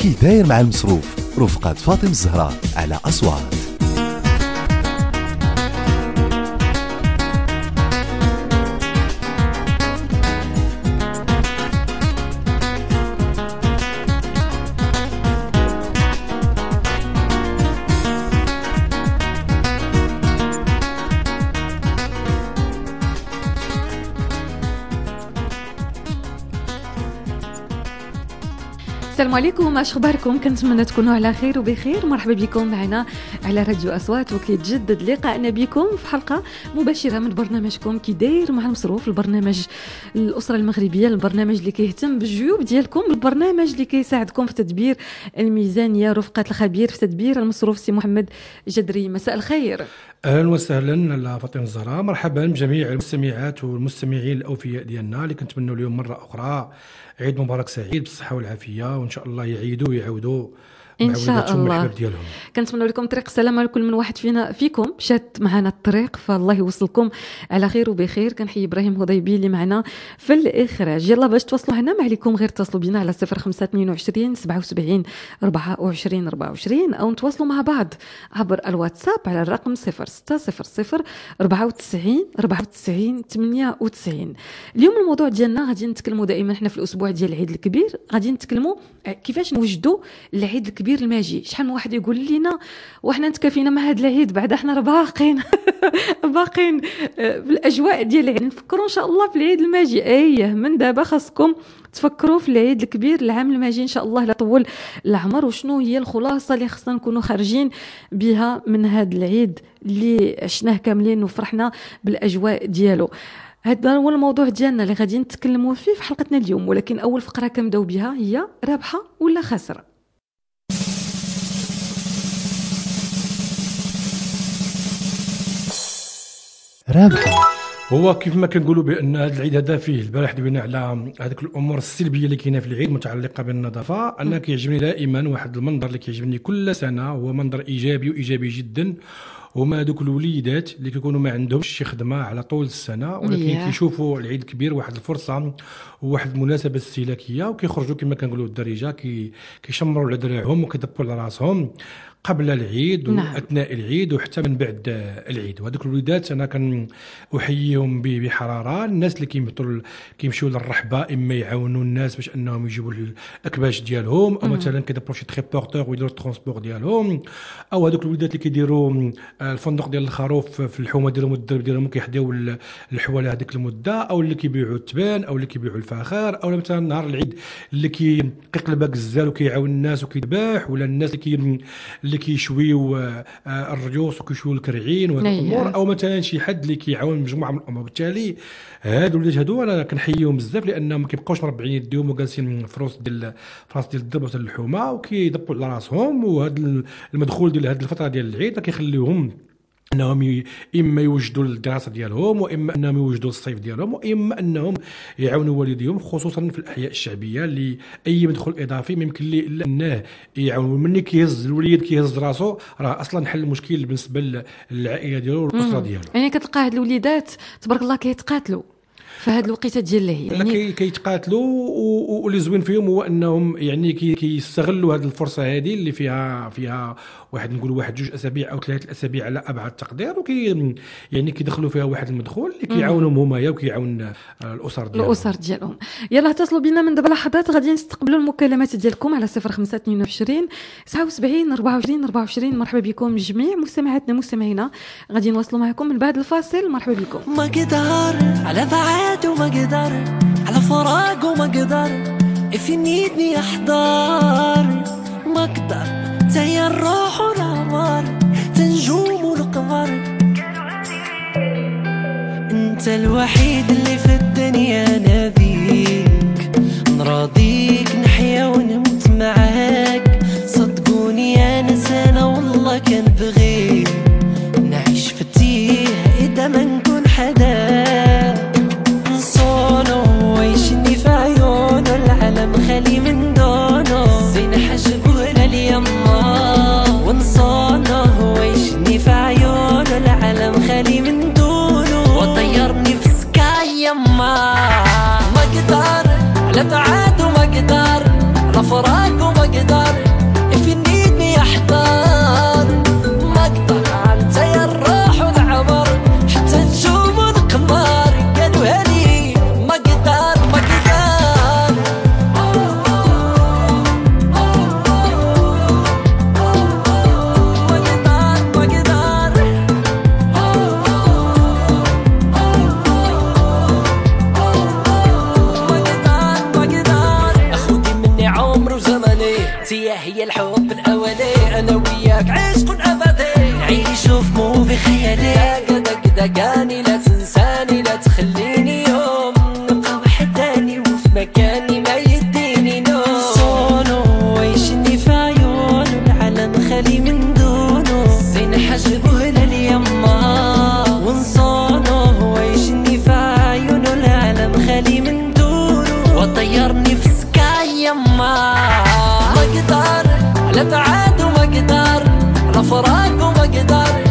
كي داير مع المصروف رفقة فاطمة الزهراء على أصوات. السلام عليكم، اش اخباركم؟ كنتمنى تكونوا على خير وبخير. مرحبا بكم معنا على راديو اصوات، وكيتجدد لقائنا بكم في حلقه مباشره من برنامجكم كي داير مع المصروف، البرنامج الاسره المغربيه، البرنامج اللي كيهتم بالجيوب ديالكم، البرنامج اللي كيساعدكم في تدبير الميزانيه رفقه الخبير في تدبير المصروف سي محمد جدري. مساء الخير. اهلا وسهلا فاطمه الزهراء، مرحبا بجميع المستمعات والمستمعين الاوفياء ديالنا اللي كنتمنوا اليوم مره اخرى عيد مبارك سعيد بالصحه والعافيه، وان شاء الله يعيدوا ويعودوا ان شاء الله. كنتمنى لكم طريق السلامه لكل من واحد فيكم شات معنا الطريق، فالله يوصلكم على خير وبخير. كنحيي ابراهيم هضيبي اللي معنا في الاخراج. يلا باش توصلوا معنا ما عليكم غير اتصلوا بنا على 0522 77 24 24 او نتواصلوا مع بعض عبر الواتساب على الرقم 0600 94 94 98. اليوم الموضوع ديالنا غادي نتكلموا دائما حنا في الاسبوع ديال العيد الكبير، غادي نتكلموا كيفاش نوجدوا العيد الكبير الماجي. شحال من واحد يقول لنا وحنا نتكافينا مع هذا العيد بعد احنا باقين بالاجواء ديال العيد، نفكروا ان شاء الله في العيد الماجي. ايه من دابا خاصكم تفكروا في العيد الكبير العام الماجي ان شاء الله لا طول العمر. وشنو هي الخلاصه اللي خصنا نكونوا خارجين بها من هذا العيد اللي عشناه كاملين وفرحنا بالاجواء ديالو؟ هذا هو الموضوع ديالنا اللي غادي نتكلموا فيه في حلقتنا اليوم. ولكن اول فقره كنبداو بها هي رابحه ولا خاسره. رابحه هو كيف ما كنقولوا بان هذا العيد هذا فيه البارح دوينا على هذيك الامور السلبيه اللي كاينه في العيد متعلقه بالنظافه. انا كيعجبني دائما واحد المنظر اللي كيعجبني كل سنه، هو منظر ايجابي وايجابي جدا، هما هذوك الوليدات اللي كيكونوا ما عندهمش شي خدمه على طول السنه، ولكن كيشوفوا العيد الكبير واحد الفرصه وواحد المناسبه استهلاكيه، وكيخرجوا كما كنقولوا الدارجه كيشمروا على دراعهم وكيدبوا على راسهم قبل العيد واثناء العيد وحتى من بعد العيد. وهذوك الوليدات انا كنحييهم بحراره. الناس اللي كيمشيو للرحبه اما يعاونوا الناس باش انهم يجيبوا الاكباش ديالهم، او مثلا كيدبروا شي تريبورتور ويديروا الترونسبور ديالهم، او هذوك الوليدات اللي كيديروا الفندق ديال الخروف في الحومه ديالهم والدرب ديالهم كيحداو الحواله هذيك المده، او اللي كيبيعوا التبان، او اللي كيبيعوا الفخار، او مثلا نهار العيد اللي كيقلب الزال وكيعاون الناس وكيذبح، ولا الناس اللي كيشويو الريوس وكيشويو الكرعين وهاد الامور، او مثلا شي حد اللي كيعاون مجموعه من الامور. بالتالي هادو الولاد هادو انا كنحييهم بزاف، لانهم ما كيبقاوش مربعين يديهم وجالسين في راس ديال الدرب ولا الحومه وكيدبوا على راسهم. وهذا المدخول ديال هذه الفتره ديال العيد كيخليهم انهم اما يوجدوا الدراسه ديالهم، واما انهم يوجدوا الصيف ديالهم، واما انهم يعاونوا والديهم، خصوصا في الاحياء الشعبيه اللي اي مدخول اضافي ما يمكن ليه الا انه يعاون. مني كيهز الوليد كيهز راسو راه اصلا حل المشكل بالنسبه للعائله ديالو والاسره ديالو. يعني كتلقى هاد الوليدات تبارك الله كيتقاتلوا في هذه الوقيته ديال العيد، يعني كيتقاتلوا، واللي زوين فيهم هو انهم يعني كيستغلوا هذه الفرصه هذه اللي فيها واحد نقولوا واحد 2 اسابيع او 3 اسابيع على ابعد تقدير، يعني كيدخلوا فيها واحد المدخول اللي كيعاونهم هما وكيعاون الاسر ديالهم. يلا اتصلوا بنا من دابا لحظات، غادي نستقبلوا المكالمات ديالكم على 0522 79 24 24. مرحبا بكم جميع مستمعاتنا مستمعينا، غادي نواصلوا معكم من بعد الفاصل. مرحبا بكم. ما قدر على بعاد وما قدر على فراق وما قدر if you need me احضر، ما قدر زي الروح والعمر تنجوم والقمر، انت الوحيد اللي في الدنيا نبيك نراضيك نحيا ونموت معاك. صدقوني انا والله كان بغيك نعيش في التيه اذا ما نكون حدا نصونو ويشني في عيونه العالم خالي من دونه زين حجبونا اليما ونصونه ويشني في عيونه العالم خالي من دونه وطيرني في سكاي يما. ما قدر على بعاد وما نسيا هي الحب الاولي، انا وياك عشق ابدي نعيشو في موفي خيالي. دقاني لا تنساني لا تخليني يوم نبقى وحداني وفي مكاني ما يديني نوم. صونو ويشني في عيونه العالم خالي من دونه، زين حجبه لليما ونصونه ويشني في عيونه العالم خالي من دونه، وطيرني في سكاي يما. ما اقدر على بعاد وما اقدر على فراق وما اقدر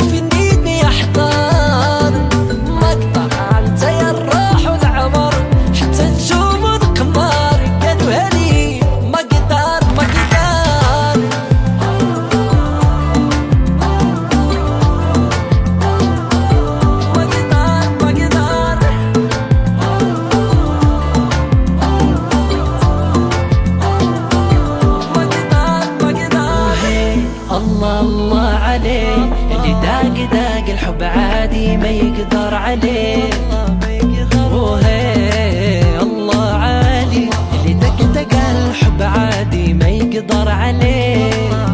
داق الحب عادي ما يقدر عليه. وهي الله عالي اللي دق الحب عادي ما يقدر عليه.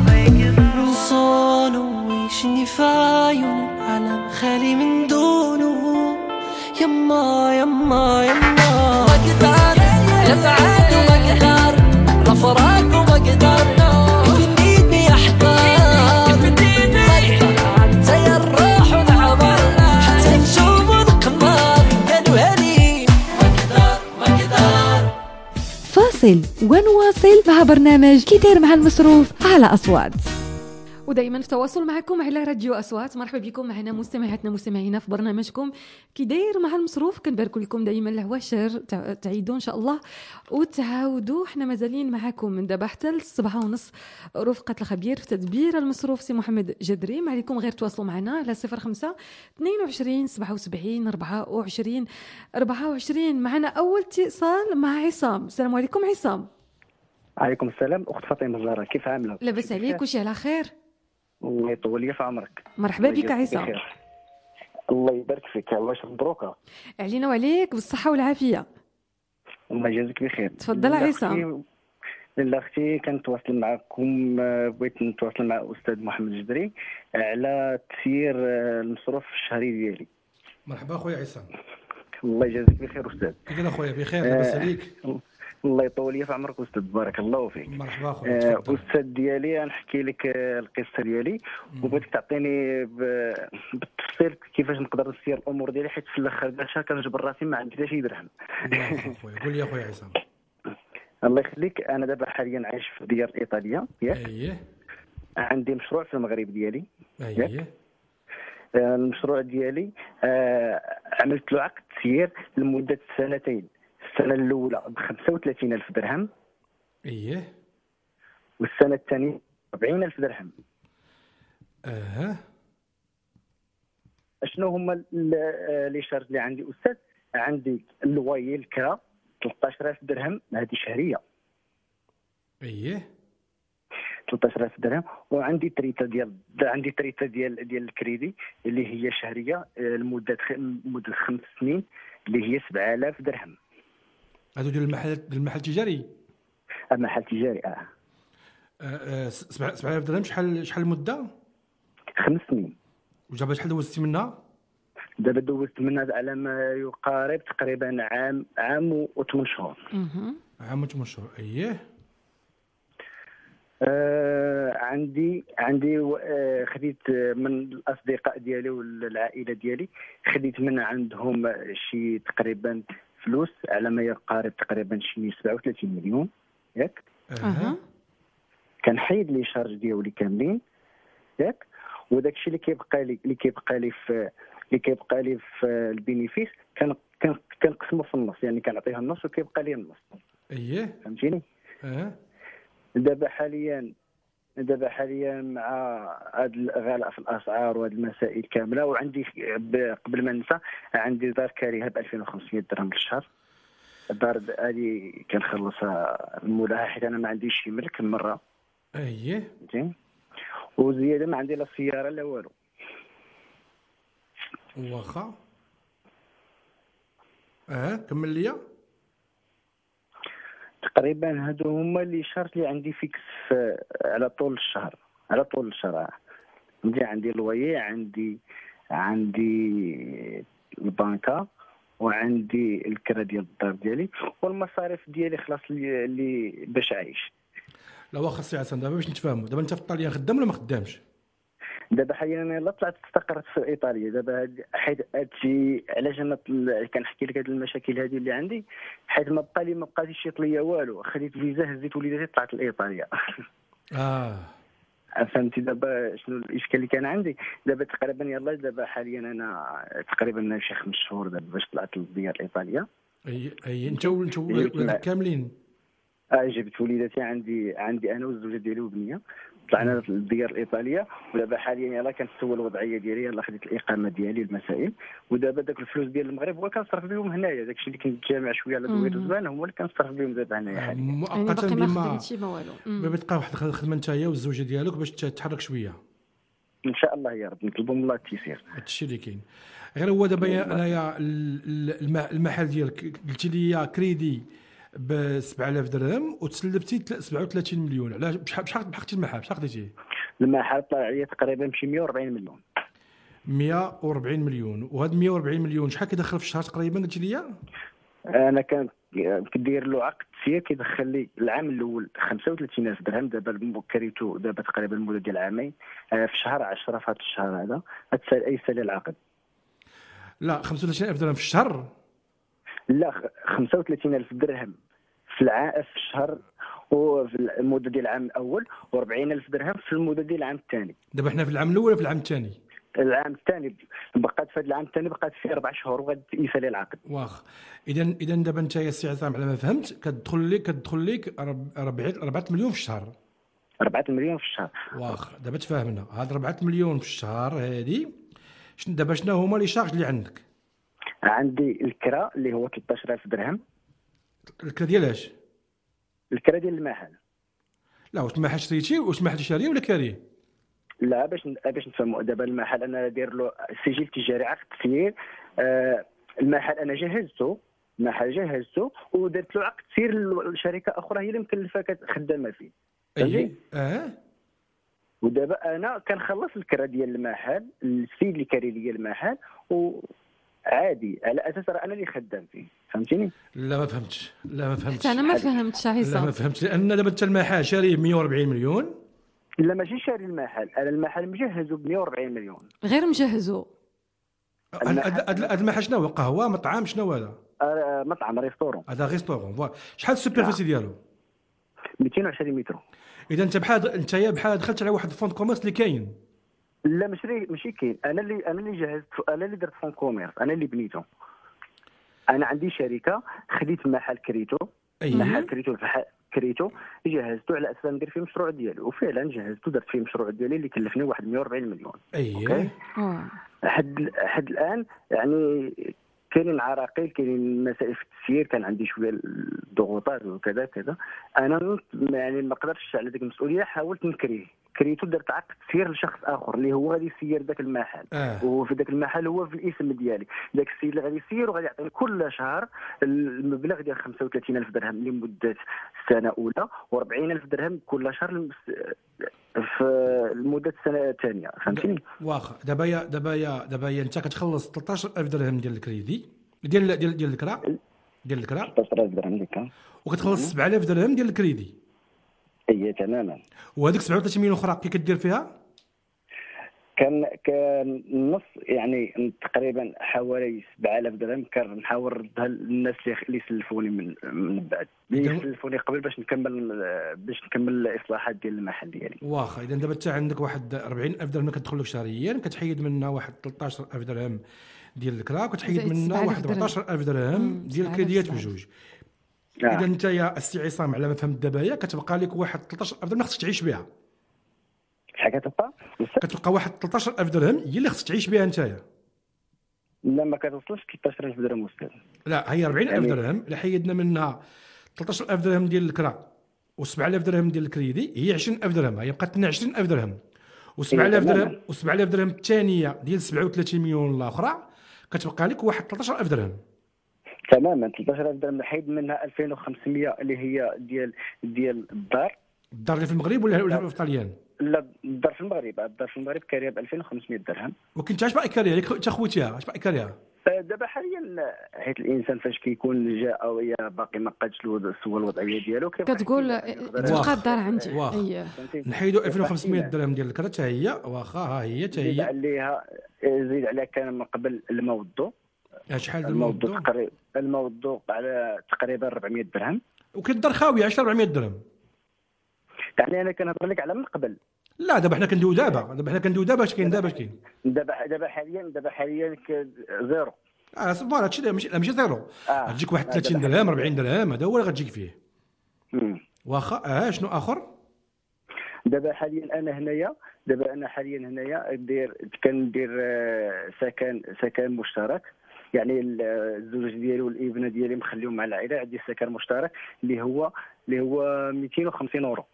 وصونه ويشني في عيونه العالم خالي من دونه، يما يما يما. ما اقدر لا بعاد وما اقدر لا فراق وما اقدر يفنيني احضر. فاصل ونواصل مع برنامج كي داير مع المصروف على أصوات. ودائما في تواصل معكم على راديو أصوات. مرحبا بكم معنا مستمعاتنا مستمعينا في برنامجكم كي داير مع المصروف. كنبارك لكم دائما العواشر تعيدوا إن شاء الله وتعاودوا. احنا مازالين معكم من دابا حتى ل7:30 رفقة الخبير في تدبير المصروف سي محمد جدري. ما عليكم غير تواصلوا معنا على 05 22 77 24 24. معنا أول اتصال مع عصام. السلام عليكم عصام. عليكم السلام اخت فاطمه الزهراء، كيف عامله؟ لاباس عليك وشي على خير؟ الله يطول لي في عمرك. مرحبا بك عصام. الله يبارك فيك. واش مبروكه علينا وعليك بالصحه والعافيه. الله يجازيك بخير. تفضل عصام. لاله اختي كنتواصل معكم، بغيت نتواصل مع الاستاذ محمد جدري على تسيير المصروف الشهري ديالي. مرحبا خويا عصام. الله يجازيك بخير استاذ. كيفنا خويا؟ بخير لاباس عليك؟ الله يطول لي في عمرك استاذ، بارك الله فيك. مرحبا خويا. استاذ ديالي نحكي لك القصه ديالي وبغيتك تعطيني بالتفصيل كيفاش نقدر نسير الامور ديالي، حيت في الاخر ديال الشهر كنجبر راسي ما عندي حتى شي درهم. خويا قول لي خويا عصام. الله يخليك. انا دابا حاليا عايش في ديار ايطاليا ياك. اييه. عندي مشروع في المغرب ديالي. اييه. المشروع ديالي عملت له عقد تسيير لمده 2 سنين. السنه الاولى ب 35,000 درهم. اييه. والسنه الثانيه 40,000 درهم. شنو هما لي شارج اللي عندي استاذ؟ عندي اللواي الكرا 13,000 درهم هذه شهريه. اييه. 13,000 درهم. وعندي تريتا ديال الكريدي اللي هي شهريه لمده 5 سنين اللي هي 7,000 درهم. هادو ديال المحل التجاري؟ المحل التجاري 7,000 درهم. شحال المده؟ 5 سنين. وجابت شحال دوزتي منها؟ دابا دوزت منها على ما يقارب تقريبا عام و8 شهور. عام و8 شهور. اييه. عندي خديت من الاصدقاء ديالي والعائله ديالي، خديت من عندهم شي تقريبا فلوس على ما يقارب تقريبا شي 37 مليون ياك. كنحيد لي شارج ديالي كاملين ياك. وداك الشيء اللي كيبقى لي في البينيفيس كنقسمه في النص، يعني كنعطيها النص وكيبقى لي النص. اييه فهمتيني. دابا حاليا مع هذا الغلاء في الاسعار وهذه المسائل كامله، وعندي قبل ما ننسى عندي دار كارهه ب 2500 درهم للشهر. الدار هذه كنخلصها مولاها حيت انا ما عنديش شي ملك من مره. اييه. فهمتي. وزياده ما عندي لا سياره لا والو. واخا. كمل ليا. تقريبا هادو هما اللي شرط اللي عندي فيكس على طول الشهر، على طول الشهر. عندي الوية، عندي البنكة، وعندي الكرا ديال الدار ديالي، والمصاريف ديالي خلاص اللي باش عايش. لا واخا سي عسان، دابا باش نتفاهموا، دابا انت في ايطاليا خدام ولا ما خدامش؟ دابا حاليا انا يلاه طلعت استقرت في ايطاليا دابا، حيت هادشي علاش انا كنحكي لك هاد المشاكل هذه اللي عندي، حيت ما بقاتش يطلع ليا والو، خديت فيزا هزيت وليداتي طلعت لايطاليا. فهمتي دابا شنو الاشكال اللي كان عندي؟ دابا تقريبا يلاه دابا حاليا انا تقريبا شي 5 شهور دابا باش طلعت للديار الايطاليه. اي انت ولادك كاملين؟ جبت وليداتي، عندي انا والزوجه ديالي وبنيه، طلعنا للديار الايطاليه. ودابا حاليا يلاه كنسول الوضعيه ديالي، يلاه خديت الاقامه ديالي المسائل، ودابا داك الفلوس ديال المغرب هو كنصرف بهم هنايا، داكشي اللي كنت جامع شويه على دوير الزمان هما اللي كنصرف بهم دابا هنايا حاليا. مؤقتا يعني ما خدمتي ما والو، بتبقى واحد الخدمه نتايا والزوجه ديالك باش تتحرك شويه ان شاء الله يا رب، نطلبوا من الله التيسير. هادشي اللي كاين. غير هو دابا انايا المحل ديالك قلتي لي كريدي ب 7000 درهم وتسلفتي 37 مليون، علاش بشحال بحقتي المحل؟ بشحال خديتيه؟ المحل طلع لي تقريبا بشي 140 مليون. 140 مليون، وهاد 140 مليون شحال كيدخل في الشهر تقريبا قلتي لي؟ انا كندير له عقد تسيير كيدخل لي العام الاول 35000 درهم، دابا كريتو دابا تقريبا المده ديال عامين، في شهر 10 في هذا الشهر هذا اي سالي العقد. لا 35000 درهم في الشهر؟ لا 35000 درهم في الشهر وفي المده ديال العام الاول، و40000 درهم في المده ديال العام الثاني. دابا حنا في العام الاول ولا في العام الثاني؟ العام الثاني بقات في هذا العام الثاني بقات فيه 4 شهور وغادي يسالي العقد. واخ اذا دابا انت يا سي عصام على ما فهمت كتدخل لك 4 مليون في الشهر. 4 مليون في الشهر. واخ دابا تفاهمنا، هاد 4 مليون في الشهر هادي دابا شنو هما لي شارج اللي عندك؟ عندي الكرا اللي هو 13000 درهم. الكرا ديالاش؟ الكرا ديال المحل. لا واش المحل شريتيه، واش المحل شاريه ولا كاريه؟ لا باش نفهموا، دابا المحل انا داير له سجل تجاري عقد تسيير. المحل انا جهزته ودرت له عقد تسيير لشركه اخرى هي اللي مكلفه خدامه فيه. ودابا انا كنخلص الكرا ديال المحل، السيد اللي كاري لي المحل وعادي على اساس راه انا اللي خدام فيه. فهمتيني؟ لا ما فهمتش انا ما فهمتش عصام. لا ما فهمتش، لان دابا انت المحل شاريه ب 140 مليون. لا ماشي شاري المحل، انا المحل مجهزه ب 140 مليون. غير مجهزه؟ هذا المحل شنو هو؟ قهوه، مطعم، شنو هذا؟ مطعم، ريستورون. هذا ريستورون. شحال السوبرفيسي ديالو؟ 220 متر. اذا انت بحال دخلت على واحد الفوند كوميرس اللي كاين. لا ماشي كاين، انا اللي جهزت، انا اللي درت فون كوميرس، انا اللي بنيته. انا عندي شركه خديت محل كريتو. محل كريتو جهزته على اساس ندير فيه المشروع ديالي، وفعلا جهزته درت فيه المشروع ديالي اللي كلفني واحد 140 مليون. اوكي. حد الان يعني كاينين عراقيل، كاينين مسائل في التسيير، كان عندي شويه الضغوطات وكذا كذا. انا يعني ما قدرتش على ديك المسؤوليه، حاولت كريتو درت عقد تسيير لشخص اخر اللي هو غادي يسير ذاك المحل. وفي ذاك المحل هو في الاسم ديالي، ذاك السيد اللي غادي يسير وغادي يعطيني كل شهر المبلغ ديال 35000 درهم لمده سنه اولى، و40000 درهم كل شهر في المده السنه الثانيه. فهمتيني؟ واخا دابا انت كتخلص 13000 درهم ديال الكريدي ديال الكرا 13000 درهم ديال، وكتخلص 7000 درهم ديال الكريدي. اي تماما. وهذيك 37 مليون اخرى كي كدير فيها؟ كان نص يعني تقريبا حوالي 7000 درهم كنحاول نردها للناس اللي سلفوني من بعد، اللي سلفوني قبل باش نكمل الاصلاحات ديال المحل ديالي. واخا اذا دابا انت عندك واحد 40000 درهم كتدخل لك شهريا، كتحيد منها واحد 13000 درهم ديال الكرا، وكتحيد منها واحد 14000 درهم ديال الكريديات بجوج. اذا انت يا السي عصام على ما فهمت دابا كتبقى لك واحد 13000 درهم خصك تعيش بها. شحال كتبقى واحد 13000 درهم هي اللي خصك تعيش بها نتايا. لا ما كتوصلش 13000 درهم استاذ. لا هي 40000 درهم اللي حيدنا منها 13000 درهم ديال الكرا و7000 درهم ديال الكريدي، هي 20000 درهم، هي بقات لنا 20000 درهم و7000 درهم و7000 درهم الثانيه ديال 37 مليون الاخرى كتبقى لك واحد 13000 درهم. تماما 13000 درهم، نحيد منها 2500 اللي هي ديال الدار اللي في المغرب ولا في طاليان؟ لا، الدار في المغرب كاريه ب 2500 درهم. وكنت اش باقي كاريه انت خوتيها؟ اش باقي كاريه دابا حاليا حيت الانسان فاش كيكون جاء ويا باقي ما قادش سوى الوضعيه ديالو كتقول تبقى الدار عندي. اييه نحيدوا 2500 درهم ديال الكرا حتى هي واخا ها هي حتى هي زيد عليها كان من قبل الماء والضوء. شحال الماء والضوء على تقريبا 400 درهم. وكالدار خاويه 400 درهم. يعني انا كنهضر لك على من قبل. لا دابا حنا كندويو دابا اش كاين دابا حاليا زيرو. فوالا هادشي ماشي زيرو. غتجيك واحد 30 درهم 40 درهم، هذا هو اللي غتجيك فيه. واخا شنو اخر؟ دابا حاليا انا هنايا كندير سكن مشترك، يعني الزوج ديالي والابنه ديالي مخليهم مع العائله، عندي سكن مشترك اللي هو 250 اورو.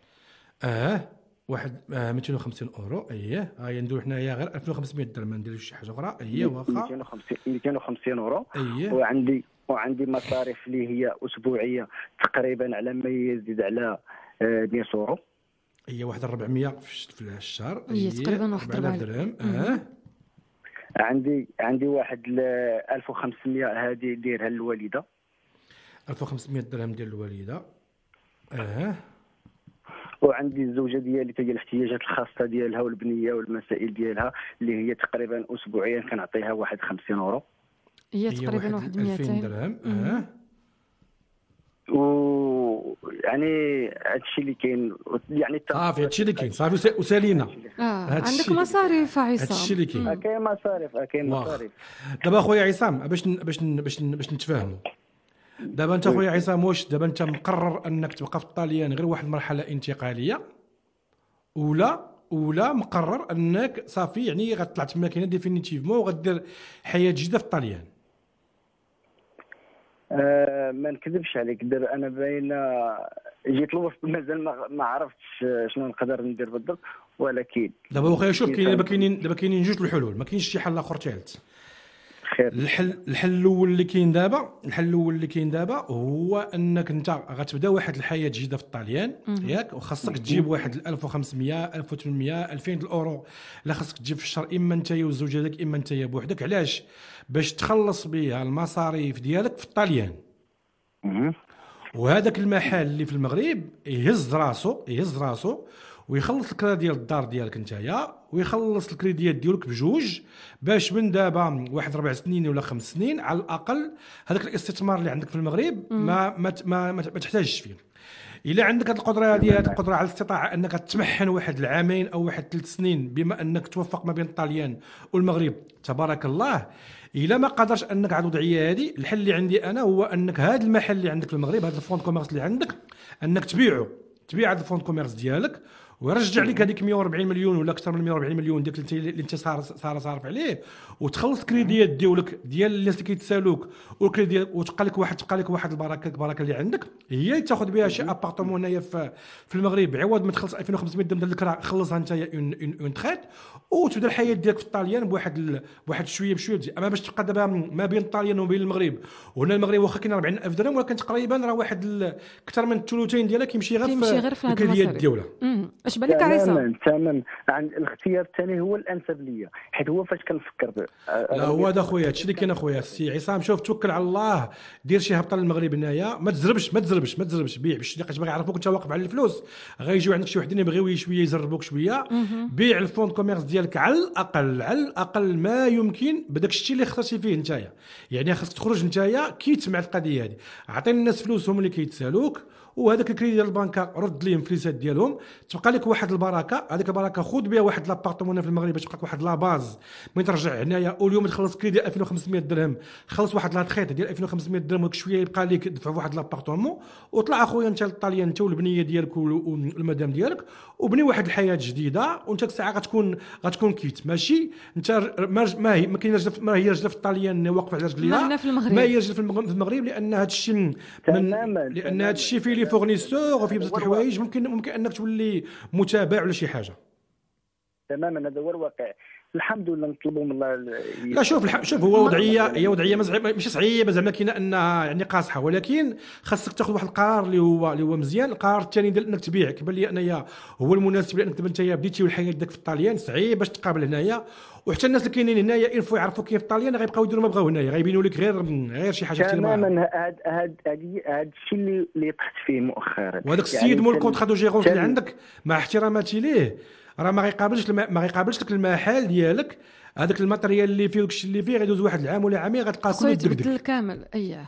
واحد 250 اورو. اييه ها نديرو حنايا غير 2500 درهم، ما نديروش شي حاجه اخرى. اييه واخا 250 اورو. اييه وعندي مصاريف اللي هي اسبوعيه تقريبا على ما يزيد على 100 اورو. اييه واحد 400 في الشهر. اييه تقريبا واحد 4000 درهم. عندي واحد 1500 هذه ديرها الوالده. 1500 درهم ديال الوالده. وعندي الزوجه ديالي ديال الاحتياجات الخاصه ديالها والبنيه والمسائل ديالها اللي هي تقريبا اسبوعيا كنعطيها واحد 50 اورو. هي تقريبا واحد 200 درهم. و يعني هادشي اللي كاين، يعني صافي هادشي اللي كاين صافي وسالينا. عندك مصاريف عصام؟ هادشي اللي كاين. كاين مصاريف. دابا اخويا عصام باش نتفاهموا، دابا انت اخويا عصام واش دابا انت مقرر انك تبقى في الطاليان غير واحد المرحله انتقاليه، ولا مقرر انك صافي يعني غتطلع تما كاينه ديفينيتيفمون وغدير حياه جديده في الطاليان؟ ما نكذبش عليك، دابا انا باين جيت الوسط مازال ما عرفتش شنو نقدر ندير بالضبط، ولكن دابا اخويا شوف دابا كاينين جوج الحلول، ما كاينش شي حل اخر ثالث. الحل الاول اللي كاين دابا هو انك انت غتبدا واحد الحياه جديده في الطاليان ياك، وخاصك تجيب واحد 1500 1800 2000 الاورو اللي خاصك تجيب في الشهر، اما انت وزوجتك ديالك اما انت بوحدك. علاش؟ باش تخلص بها المصاريف ديالك في الطاليان. وهذاك المحل اللي في المغرب يهز راسو ويخلص الكرا ديال الدار ديالك نتايا، ويخلص الكريديات ديالك بجوج، باش من دابا واحد 4 سنين ولا 5 سنين على الاقل هذاك الاستثمار اللي عندك في المغرب ما تحتاجش فيه. الا عندك هذه القدره القدره على الاستطاعه انك تمحن واحد العامين او واحد 3 سنين، بما انك توفق ما بين الطاليان والمغرب تبارك الله. الا ما قدرش انك على الوضعيه هذه، الحل اللي عندي انا هو انك هذا المحل اللي عندك في المغرب، هذا الفوند كوميرس اللي عندك، انك تبيع هذا الفوند كوميرس ديالك ويرجع لك هذيك 140 مليون ولا اكثر من 140 مليون ديك اللي انت صارف عليه، وتخلص الكريديات ديالك ديال الناس اللي كيتسالوك، والكريديات وتبقى لك واحد البركه اللي عندك، هي تاخذ بها شي ابارتمون هنايا في المغرب، عوض ما تخلص 2500 درهم ديال الكرا، خلصها انت اون تريت، وتبدا الحياه ديالك في الطاليان بواحد شويه بشويه. اما باش تبقى دابا ما بين الطاليان وبين المغرب، وهنا المغرب واخا كاين 40000 درهم، ولكن تقريبا راه واحد اكثر من الثلثين ديالها كيمشي غير في الكريديات ديالها. اش بالك عصام؟ تمام. عند الاختيار الثاني هو الانسب ليا، حيت هو فاش كنفكر لا هو هذا خويا، هادشي اللي كاين اخويا السي عصام. شوف توكل على الله، دير شي هبطه للمغرب هنايا، ما تزربش بيع باش اللي باغي يعرفوك انت واقف على الفلوس. غيجيو عندك شي وحدين يبغيو شويه يزربوك شويه، بيع الفوند كوميرس ديالك على الاقل ما يمكن بداك الشيء اللي خسرتي فيه نتايا. يعني خاصك تخرج نتايا كيت مع القضيه هذه، عطي الناس فلوسهم اللي كيتسالوك، وهذاك الكريدي ديال البنكه رد ليهم فليسات ديالهم، تبقى لك واحد البركه. هذيك البركه خذ بها واحد لابارتمون في المغرب باش تبقى لك واحد لا باز من ترجع هنايا. واليوم تخلص كريدي 2500 درهم، خلص واحد لا تخيط ديال 2500 درهم، وداك شويه يبقى لك دفع واحد لابارتمون، وطلع اخويا انت للطاليان انت والبنيه ديالك والمدام ديالك، وبني واحد الحياه جديده. وانت الساعه غتكون كيت، ماشي انت ما كاينش ما هي رجله في الطاليان واقفه على رجليها، ما هي رجله في المغرب، لان هذا الشيء لان هذا الشيء فيه لي فورنيسور وفي بزاف الحوايج ممكن انك تولي متابع ولا شي حاجه. تماما، هذا هو الواقع. الحمد لله نطلبوا من الله. لا شوف هو هي وضعيه ماشي صعيبه زعما كاينه انها يعني قاصحه، ولكن خاصك تاخذ واحد القرار اللي هو مزيان. القرار الثاني ديال انك تبيع كيبان لي انايا هو المناسب، لانك دابا انت بديتي والحياه ديالك في الطاليان صعيب باش تقابل هنايا، وحتى الناس اللي كاينين هنايا ينفوا يعرفوا كيف الطاليان غيبقاو يديروا ما بغاو هنايا، غيبينوا لك غير شي حاجه كثير تماما. هذا الشيء اللي طحت فيه مؤخرا. وهذاك السيد مول كونطرا دو جيرونس اللي عندك مع احتراماتي ليه راه ما غيقابلش لك المحل ديالك، هذاك الماتريال اللي فيه وداكشي اللي فيه غيدوز واحد العام ولا عامين غتلقاه كله يتبدل كامل.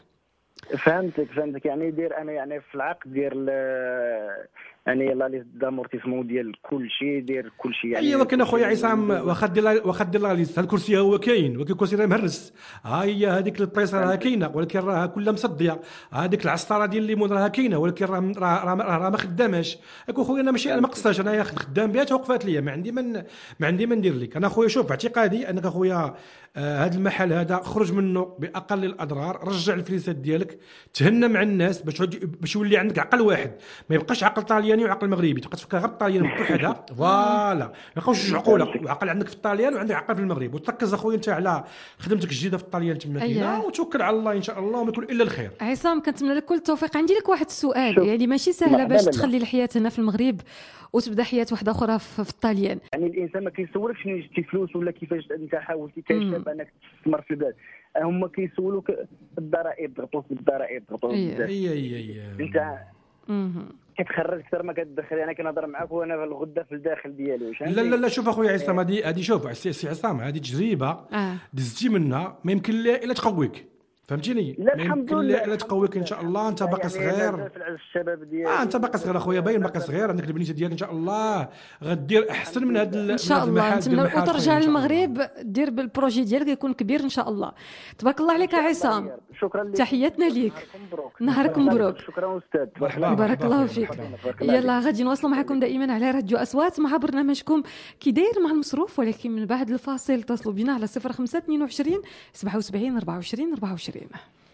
فهمتك يعني دير انا يعني في العقد ديال يعني لا ليست دامورتيسمون ديال كل شيء، دير كل شيء يعني. ايوا كان اخويا عصام واخا دير لا ليست، هذا الكرسي هو كاين ولكن الكرسي راه مهرس، ها هي هذيك البريس راه كاينه ولكن راها كلها مصديه، هذيك العصاره ديال الليمون راه كاينه ولكن راه ما خداماش. اخويا انا ماشي انا ما قصاش، انا خدام بها توقفات ليا، ما عندي ما ندير لك. انا اخويا شوف اعتقادي انك اخويا هذا المحل هذا خرج منه باقل الاضرار، رجع الفليسات ديالك، تهنى مع الناس باش يولي عندك عقل واحد، ما يبقاش عقل طالياني وعقل مغربي، تبقى تفكر غير الطاليان بوحدها فوالا، ما يبقاوش جوج عقول، وعقل عندك في الطاليان وعندك عقل في المغرب، وتركز اخويا انت على خدمتك الجديده في الطاليان تما كاينه، وتوكل على الله ان شاء الله وما يكون الا الخير. عصام كنتمنى لك كل التوفيق. عندي لك واحد السؤال، يعني ماشي سهله باش تخلي الحياه هنا في المغرب وتبدا حياه واحده اخرى في الطاليان. يعني الانسان ما كيسولكش شنو جبتي فلوس ولا كيفاش انت حاولتي كشاب انك تستثمر في البلاد، هما كيسولوك الضرائب، ضغطوك بالضرائب، ضغطوك بزاف. انت كتخرج اكثر ما كتدخل. انا كنهضر معاك وانا في الغده في الداخل ديالي. واش لا شوف اخويا عصام، هذه شوف سي عصام، هذه تجربه دزتي منها ما يمكن لها الا تقويك، فهمتيني؟ ما يمكن لها الا تقويك ان شاء الله. انت باقي صغير، انت باقي صغير اخويا، باين باقي صغير، عندك البنيته ديالك ان شاء الله غدير احسن من هذا ان شاء الله. نتمنى وترجع للمغرب دير بالبروجي ديالك يكون كبير ان شاء الله. تبارك الله عليك عصام، شكرا لك، تحياتنا ليك، نهارك مبروك. شكرا استاذ، بارك الله فيك. يلا غادي نواصلوا معكم دائما على راديو اصوات مع برنامجكم كي داير مع المصروف، ولكن من بعد الفاصل اتصلوا بنا على 0522 77 24 24.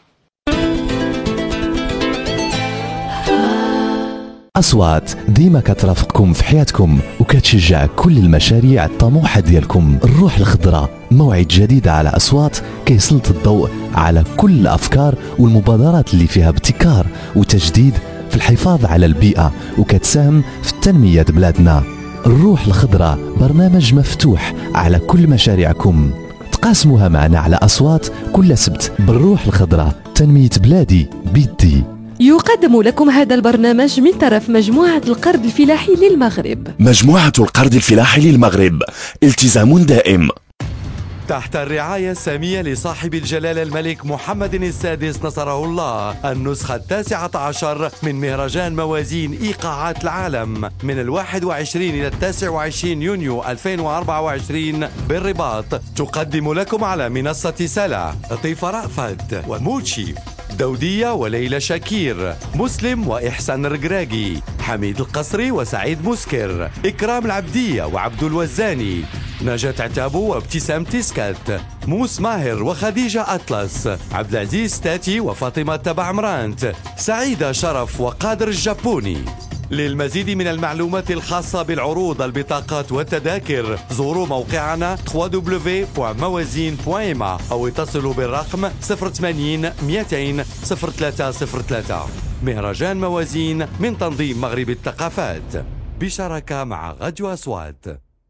أصوات ديما كترافقكم في حياتكم وكتشجع كل المشاريع الطموحة ديالكم. الروح الخضراء موعد جديد على أصوات كيسلط الضوء على كل الأفكار والمبادرات اللي فيها ابتكار وتجديد في الحفاظ على البيئة وكتساهم في التنمية بلادنا. الروح الخضراء برنامج مفتوح على كل مشاريعكم، تقاسموها معنا على أصوات كل سبت. بالروح الخضراء تنمية بلادي بيدي. يقدم لكم هذا البرنامج من طرف مجموعة القرض الفلاحي للمغرب. مجموعة القرض الفلاحي للمغرب، التزام دائم. تحت الرعاية السامية لصاحب الجلالة الملك محمد السادس نصره الله، النسخة 19 من مهرجان موازين إيقاعات العالم من 21 إلى 29 يونيو 2024 بالرباط، تقدم لكم على منصة سلا طيفة رأفت وموتشي، دودية وليلى شاكير، مسلم وإحسان رقراقي، حميد القصري وسعيد مسكر، إكرام العبدية وعبد الوزاني، نجاة عتابو وابتسام تيسكات، موس ماهر وخديجة أطلس، عبد العزيز تاتي وفاطمة تبع عمرانت، سعيدة شرف وقادر الجابوني. للمزيد من المعلومات الخاصة بالعروض، البطاقات والتذاكر زوروا موقعنا www.mawazin.ma أو اتصلوا بالرقم 080 200 0303. مهرجان موازين من تنظيم مغرب الثقافات بشراكة مع راديو أصوات.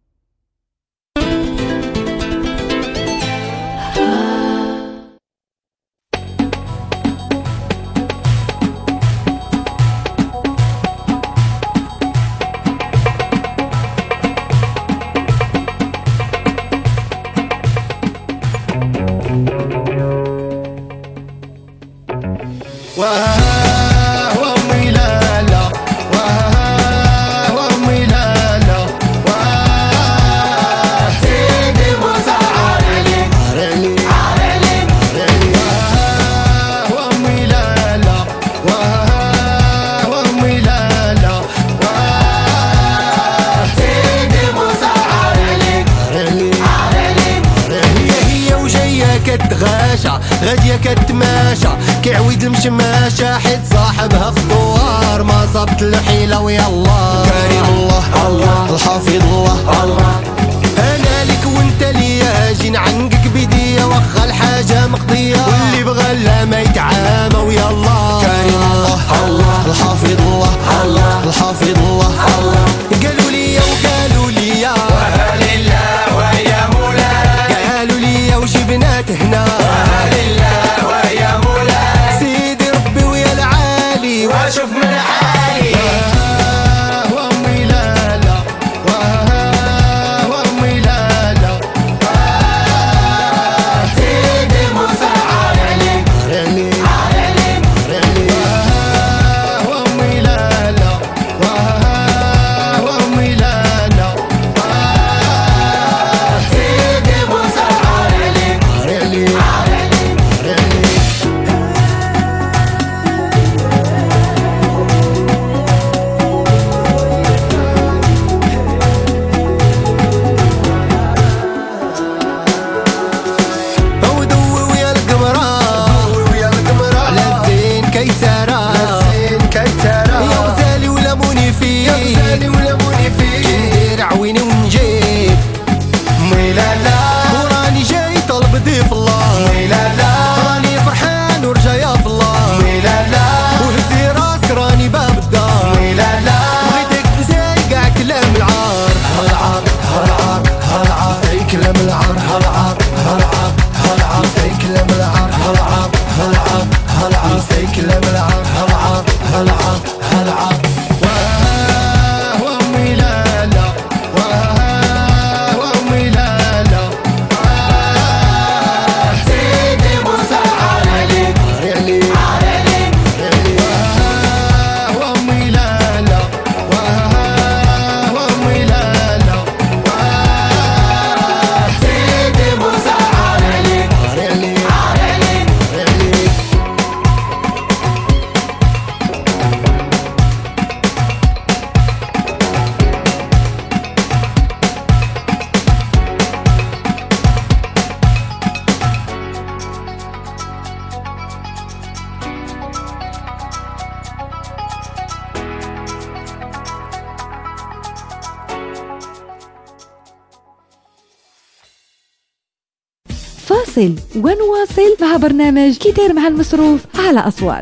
غادية كتماشى كيعويد المشماشة حيت صاحبها في الدوار ما صابت الحيلة ويا الله كريم الله الله الحافظ الله الله. انا لك وانت غادي نعنقك بيديا واخا الحاجه مقضيه واللي بغى لا ما يتعامى ويا الله كريم الله الله الحافظ الله الله الحافظ الله الله قالوا لي وقالوا لي وهلله ويا مولاي قالوا لي وجبنات هنا وهلله ويا مولاي سيدي ربي ويا العالي واشوف من حالي وامي لا لا وامي لا لا سيدي موسى علي وامي لا لا وامي لا لا سيدي موسى علي ودوي ويا القمرة على الزين كي ترى يا غزالي ولموني فيه كندير عويني ونجيب ميلالا وراني جاي طلب ضيف الله ميلالا راني فرحان ورجايا في الله ميلالا وهزي راسك راني باب الدار ميلالا بغيتك تنساي كاع كلام العار هالعار اي كلام العار هالعار اي كلام العار هالعار اي كلام العار هالعار وامي لا لا وامي لا لا سيدي موسى علي وامي لا لا وامي لا لا سيدي موسى علي فاصل ونواصل مع برنامج كي داير مع المصروف على أصوات.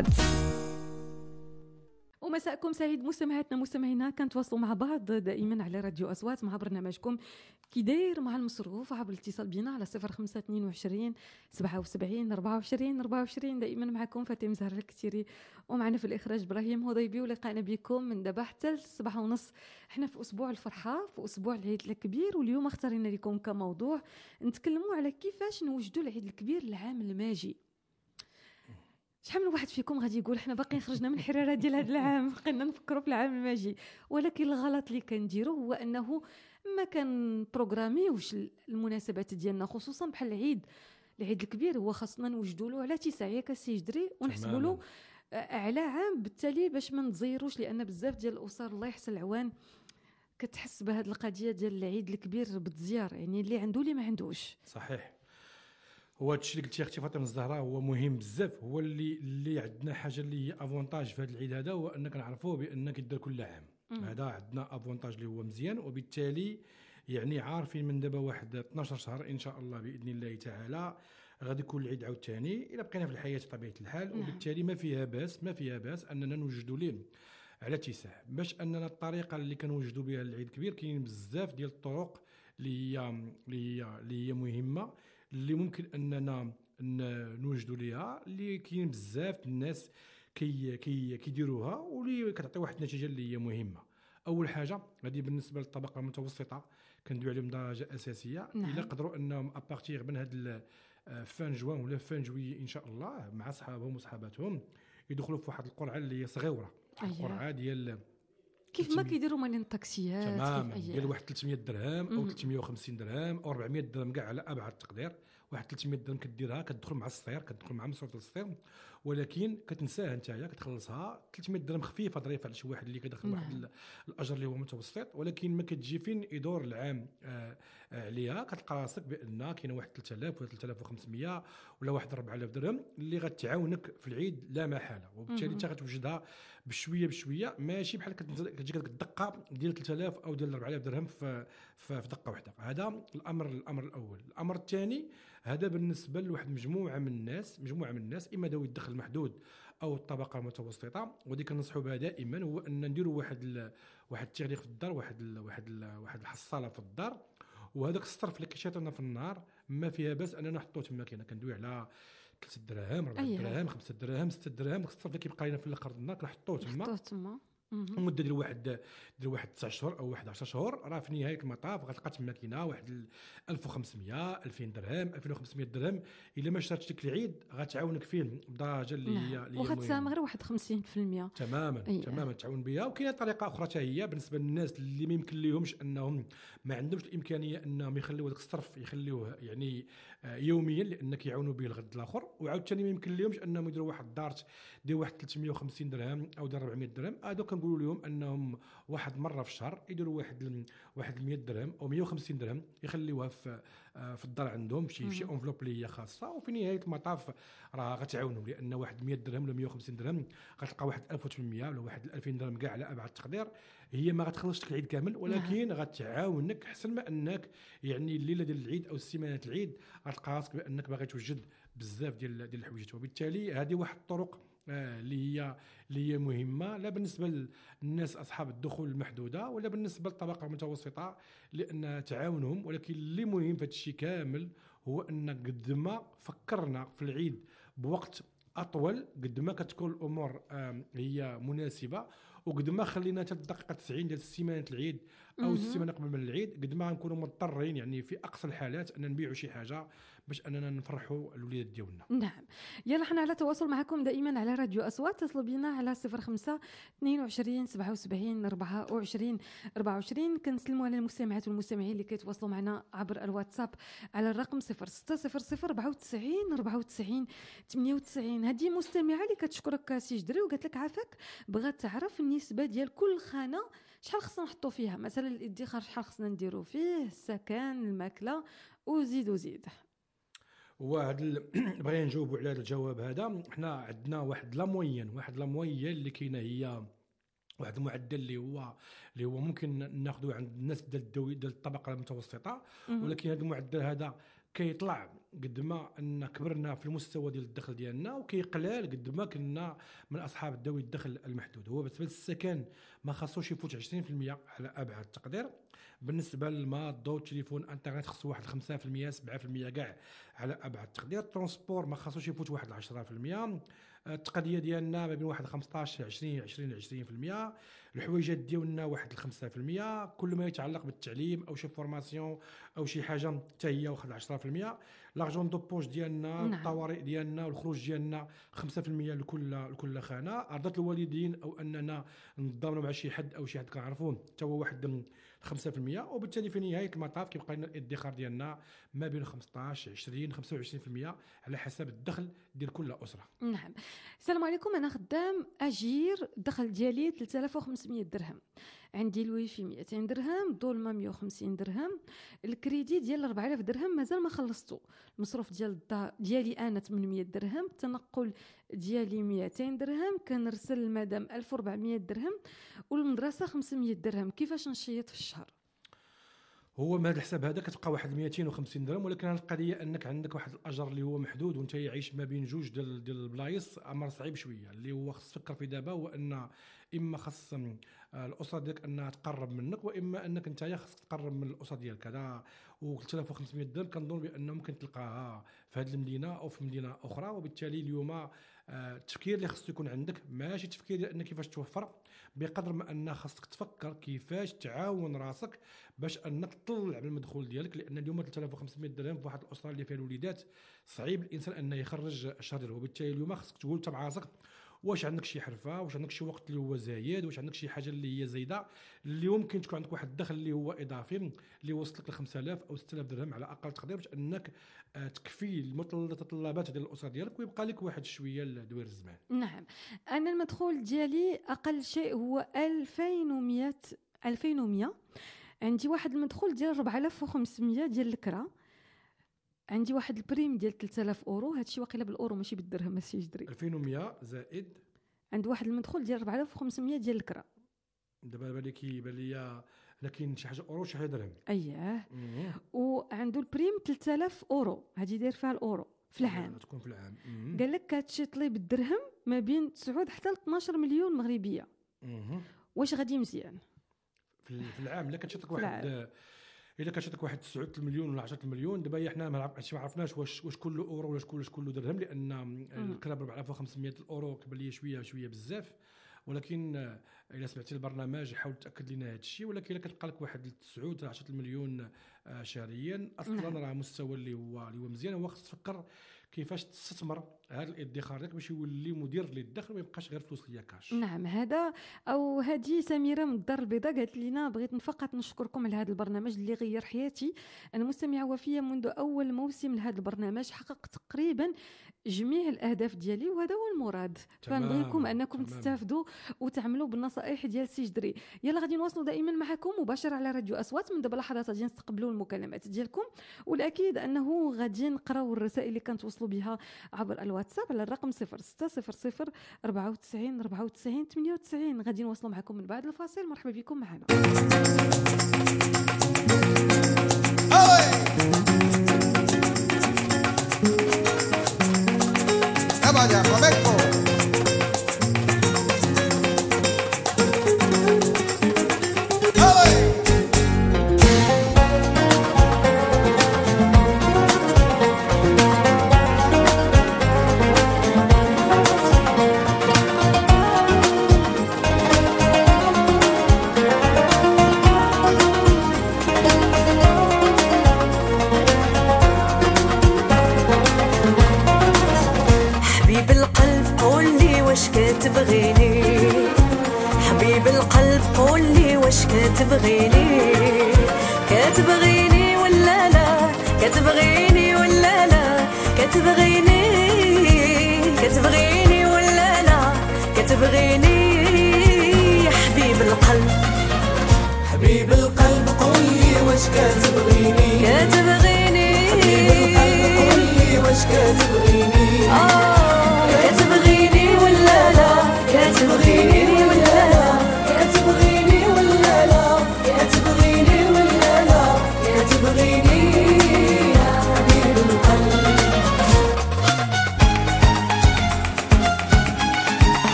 ومساءكم سعيد مستمعاتنا مستمعينا، كنتواصلوا مع بعض دائما على راديو أصوات مع برنامجكم كي داير مع المصروف عبر الاتصال بنا على 0522 77 24 دائما معكم فاتن زهر الكثيري، ومعنا في الإخراج إبراهيم هضيبي، ولقانا بكم من دابا حتى 7:30. احنا في أسبوع الفرحة، في أسبوع العيد الكبير، واليوم اختارينا لكم كموضوع نتكلموا على كيفاش نوجدوا العيد الكبير العام الماجي. شحال من واحد فيكم غادي يقول احنا باقيين خرجنا من الحراره ديال هذا العام، بقينا نفكروا في العام الماجي، ولكن الغلط اللي كنديروه هو انه ما كان بروغراميوش المناسبات ديالنا، خصوصا بحال العيد الكبير هو خاصنا نوجدوا له على تيساع كسيجدري ونحسبوا له على عام، بالتالي باش ما نتزيروش، لان بزاف ديال الاسر الله يحسن العوان كتحس بهذه القضيه ديال العيد الكبير بالتزيار، يعني اللي عنده اللي ما عندوش. صحيح، هو هادشي اللي قلتي اختي فاطمه الزهراء هو مهم بزاف، هو اللي عندنا حاجه اللي هي افونتاج في هذا العيد هذا، هو انك نعرفوه بان كيدار كل عام. هذا عندنا افونتاج اللي هو مزيان، وبالتالي يعني عارفين من دابا واحد 12 شهر ان شاء الله باذن الله تعالى غادي يكون العيد عاوتاني الا بقينا في الحياه بطبيعه الحال. وبالتالي ما فيها باس اننا نوجدوا ليه على اتساع، باش اننا الطريقه اللي كنوجدوا بها العيد الكبير كاين بزاف ديال الطرق اللي هي مهمه، اللي ممكن اننا نوجدوا ليها، اللي كاين بزاف الناس كيديروها واللي كتعطي واحد النتيجه اللي هي مهمه. اول حاجه هذه بالنسبه للطبقه المتوسطه كندوي عليهم درجه اساسيه. الا قدروا انهم ابارتيغ من هذا فان جوان ولا فان جوي ان شاء الله مع صحابهم وصحاباتهم يدخلوا في واحد القرعه اللي هي صغيره، القرعه ديال كيف ما كيديروا مالين الطاكسيات تماما ديال واحد 300 درهم او 350 درهم او 400 درهم كاع على ابعد التقدير. واحد 300 درهم كديرها كتدخل مع السطير، كتدخل مع مصروف السطير، ولكن كتنساها نتايا كتخلصها 300 درهم خفيفه ظريفه على شي واحد اللي كيدخل واحد الاجر اللي هو متوسط، ولكن ما كتجي فين يدور العام عليها. كتلقى راسك بان كاين واحد 3000 ولا 3500 ولا واحد 4000 درهم اللي غتعاونك في العيد لا محاله، وبالتالي انت غتوجدها بشويه بشويه، ماشي بحال كتجيك ديك الدقه ديال 3000 او ديال 4000 درهم في دقه واحده. هذا الامر الاول. الامر الثاني هذا بالنسبه لواحد مجموعه من الناس اما ذوي الدخل المحدود او الطبقه المتوسطه، ودي كنصحوا بها دائما هو ان نديروا واحد التغليق في الدار، واحد الحصاله في الدار، وهذاك الصرف اللي كيشيطنا في النهار ما فيها باس اننا نحطوه تما. كندوي على 3 دراهم 4 دراهم 5 دراهم 6 دراهم، الصرف اللي كيبقى لنا في الاخر النهار كنحطوه تما مده ديال واحد 9 شهور او واحد 10 شهور. راه في نهايه المطاف غتلقى تما كاينه واحد 1500 2000 درهم 2500 درهم الا ما شريتش ديك العيد غتعاونك فيه بدرجه اللي هي وغتساهم غير واحد 50% تماما تعاون بها. وكاينه طريقه اخرى حتى هي بالنسبه للناس اللي ما يمكن لهمش انهم ما عندهمش الامكانيه انهم يخليوا داك الصرف يخليوه يعني يوميا لان كيعاونوا به الغد الاخر، وعاوتاني ما يمكن لهمش انهم يديروا واحد دارت ديال واحد 350 درهم او ديال 400 درهم. هذوك كنقولوا لهم انهم واحد مره في الشهر يديروا واحد 100 درهم او 150 درهم يخليوها في الدار عندهم شي انفلوب اللي هي خاصه، وفي نهايه المطاف راه غتعاونهم لان واحد 100 درهم ولا 150 درهم غتلقى واحد 1800 ولا واحد 2000 درهم كاع على ابعد التقدير. هي ما غتخلصش لك العيد كامل، ولكن غتعاونك حسن ما انك يعني الليله ديال العيد او السيمانه العيد غتلقى راسك بانك باغي توجد بزاف ديال الحوايج. وبالتالي هذه واحد الطرق اللي هي مهمه، لا بالنسبه للناس اصحاب الدخول المحدوده ولا بالنسبه للطبقه المتوسطه لان تعاونهم. ولكن اللي مهم في هذا الشيء كامل هو ان قد ما فكرنا في العيد بوقت اطول قد ما كتكون الامور هي مناسبه، وقد ما خلينا حتى الدقيقه 90 ديال سيمانه العيد او السيمانه قبل من العيد قد ما غنكونوا مضطرين يعني في اقصى الحالات ان نبيعوا شي حاجه باش اننا نفرحوا الوليدات ديالنا. نعم، يلا حنا على تواصل معكم دائما على راديو اصوات. اتصلوا بنا على 05 22 77 24 24. كنسلموا على المستمعات والمستمعين اللي كيتواصلوا معنا عبر الواتساب على الرقم 0600 94 94 98. هذه مستمعه اللي كتشكرك سي جدري وقالت لك عافاك بغات تعرف النسبه ديال كل خانه شحال خصنا نحطوا فيها، مثلا الادخار شحال خصنا نديروا فيه، السكن، الماكله، وزيد. وهذا بغينا نجاوبوا على هذا الجواب هذا. حنا عندنا واحد لا موين اللي كاينه هي واحد المعدل اللي هو ممكن ناخذوه عند الناس ديال الطبقه المتوسطه، ولكن هذا المعدل هذا كيطلع قد ما ان كبرنا في المستوى ديال الدخل ديالنا، وكيقلال قد ما كنا من اصحاب ذوي الدخل المحدود. هو بالنسبه للسكن ما خاصوش يفوت 20% على ابعد التقدير. بالنسبه للماء، الضوء، التليفون، انترنت خصو واحد 5% 7% كاع على ابعد التقدير. الترونسبور ما خاصوش يفوت واحد 10%. التقنيه ديالنا ما بين واحد 15 20%. الحويجات ديالنا واحد 5%. كل ما يتعلق بالتعليم او شي فورماسيون او شي حاجه حتى هي واحد 10%. لاجون دو بوش ديالنا، الطوارئ ديالنا والخروج ديالنا 5% لكل خانه. ارضات الوالدين او اننا نضامنوا مع شي حد او شي حد كنعرفوه حتى هو واحد 5%. وبالتالي في نهايه المطاف كيبقى لنا الادخار ديالنا ما بين 15 20 25% على حسب الدخل ديال كل اسره. نعم. السلام عليكم، انا خدام اجير، الدخل ديالي 3500 درهم، عندي الويفي 200 درهم، الظلمه 150 درهم، الكريدي ديال 4000 درهم مازال ما خلصتو، المصروف ديال الدار ديالي انا 800 درهم، التنقل ديالي 200 درهم، كنرسل المدام 1400 درهم، والمدرسه 500 درهم. كيفاش نشيط في الشهر؟ هو من هذا الحساب هذا كتبقى واحد 250 درهم، ولكن القضيه انك عندك واحد الاجر اللي هو محدود وانت عايش ما بين جوج ديال البلايص، امر صعيب شويه. اللي هو خص تفكر في دابا هو ان اما خص الاسره ديالك انها تقرب منك، واما انك انت خصك تقرب من الاسره ديالك. هذا و 3500 درهم كنظن بانه ممكن تلقاها في هذه المدينه او في مدينه اخرى. وبالتالي اليوم التفكير اللي خصو يكون عندك ماشي تفكير ديال انك كيفاش توفر، بقدر ما ان خصك تفكر كيفاش تعاون راسك باش انك تطلع من المدخول ديالك. لان اليوم 3500 درهم في واحد الاسره اللي فيها الوليدات صعيب الانسان انه يخرج الشهر ديالو. وبالتالي اليوم خصك تقول انت مع راسك واش عندك شي حرفه، واش عندك شي وقت اللي هو زايد، واش عندك شي حاجه اللي هي زايده اللي ممكن تكون عندك واحد الدخل اللي هو اضافي اللي وصلك ل 5000 او 6000 درهم على اقل تقدير باش انك تكفي المتطلبات ديال الاسره ديالك ويبقى لك واحد شويه لدوير الزمان. نعم، انا المدخول ديالي اقل شيء هو 2100. عندي واحد المدخول ديال 4500 ديال الكرا، عندي واحد البريم ديال 3000 اورو، هادشي واقيلا بالاورو ماشي بالدرهم ماشي يجدري. 2100 زائد عند واحد المدخول ديال 4500 ديال الكرا. دابا بان لي لكن شي حاجه اورو شي حاجه درهم. اييه. وعنده البريم 3000 اورو، هادي داير فيها الاورو في العام. تكون في العام. قال لك كتشيطلي بالدرهم ما بين 9 حتى ل 12 مليون مغربيه. واش غادي مزيان في العام؟ الا كتشيطلك واحد، الا كتشيطلك واحد 9 مليون ولا 10 مليون، دابا حنا ما عرفناش واش كله اورو ولا كله درهم، لان الكراب 4500 الاورو كبر لي شويه بزاف. ولكن الا سمعتي البرنامج حاول تاكد لنا هذا الشيء. ولكن الا كتبقى لك واحد 9 حتى 10 مليون شهريا اصلا راه مستوى اللي هو مزيان. هو خصك تفكر كيفاش تستثمر هذا الادخار ديالك باش يولي مدير للدخل ما يبقاش غير فلوس ليا كاش. نعم، هذا او هذه سميره من الدار البيضاء قالت لنا بغيت فقط نشكركم على هذا البرنامج اللي غير حياتي. انا مستمعه وفيه منذ اول موسم لهذا البرنامج، حققت تقريبا جميع الاهداف ديالي وهذا هو المراد. فنبغيكم انكم تستافدوا وتعملوا بالنصائح ديال سي جدري. يلا غادي نواصلوا دائما معكم مباشره على راديو اصوات. من دابا لحظات غادي نستقبلوا المكالمات ديالكم، والاكيد انه غادي نقراو الرسائل اللي كنتوصلوا بها عبر الواتساب على الرقم 0600 94 94 98. غادي نواصلوا معكم من بعد الفاصل. مرحبا بكم معنا.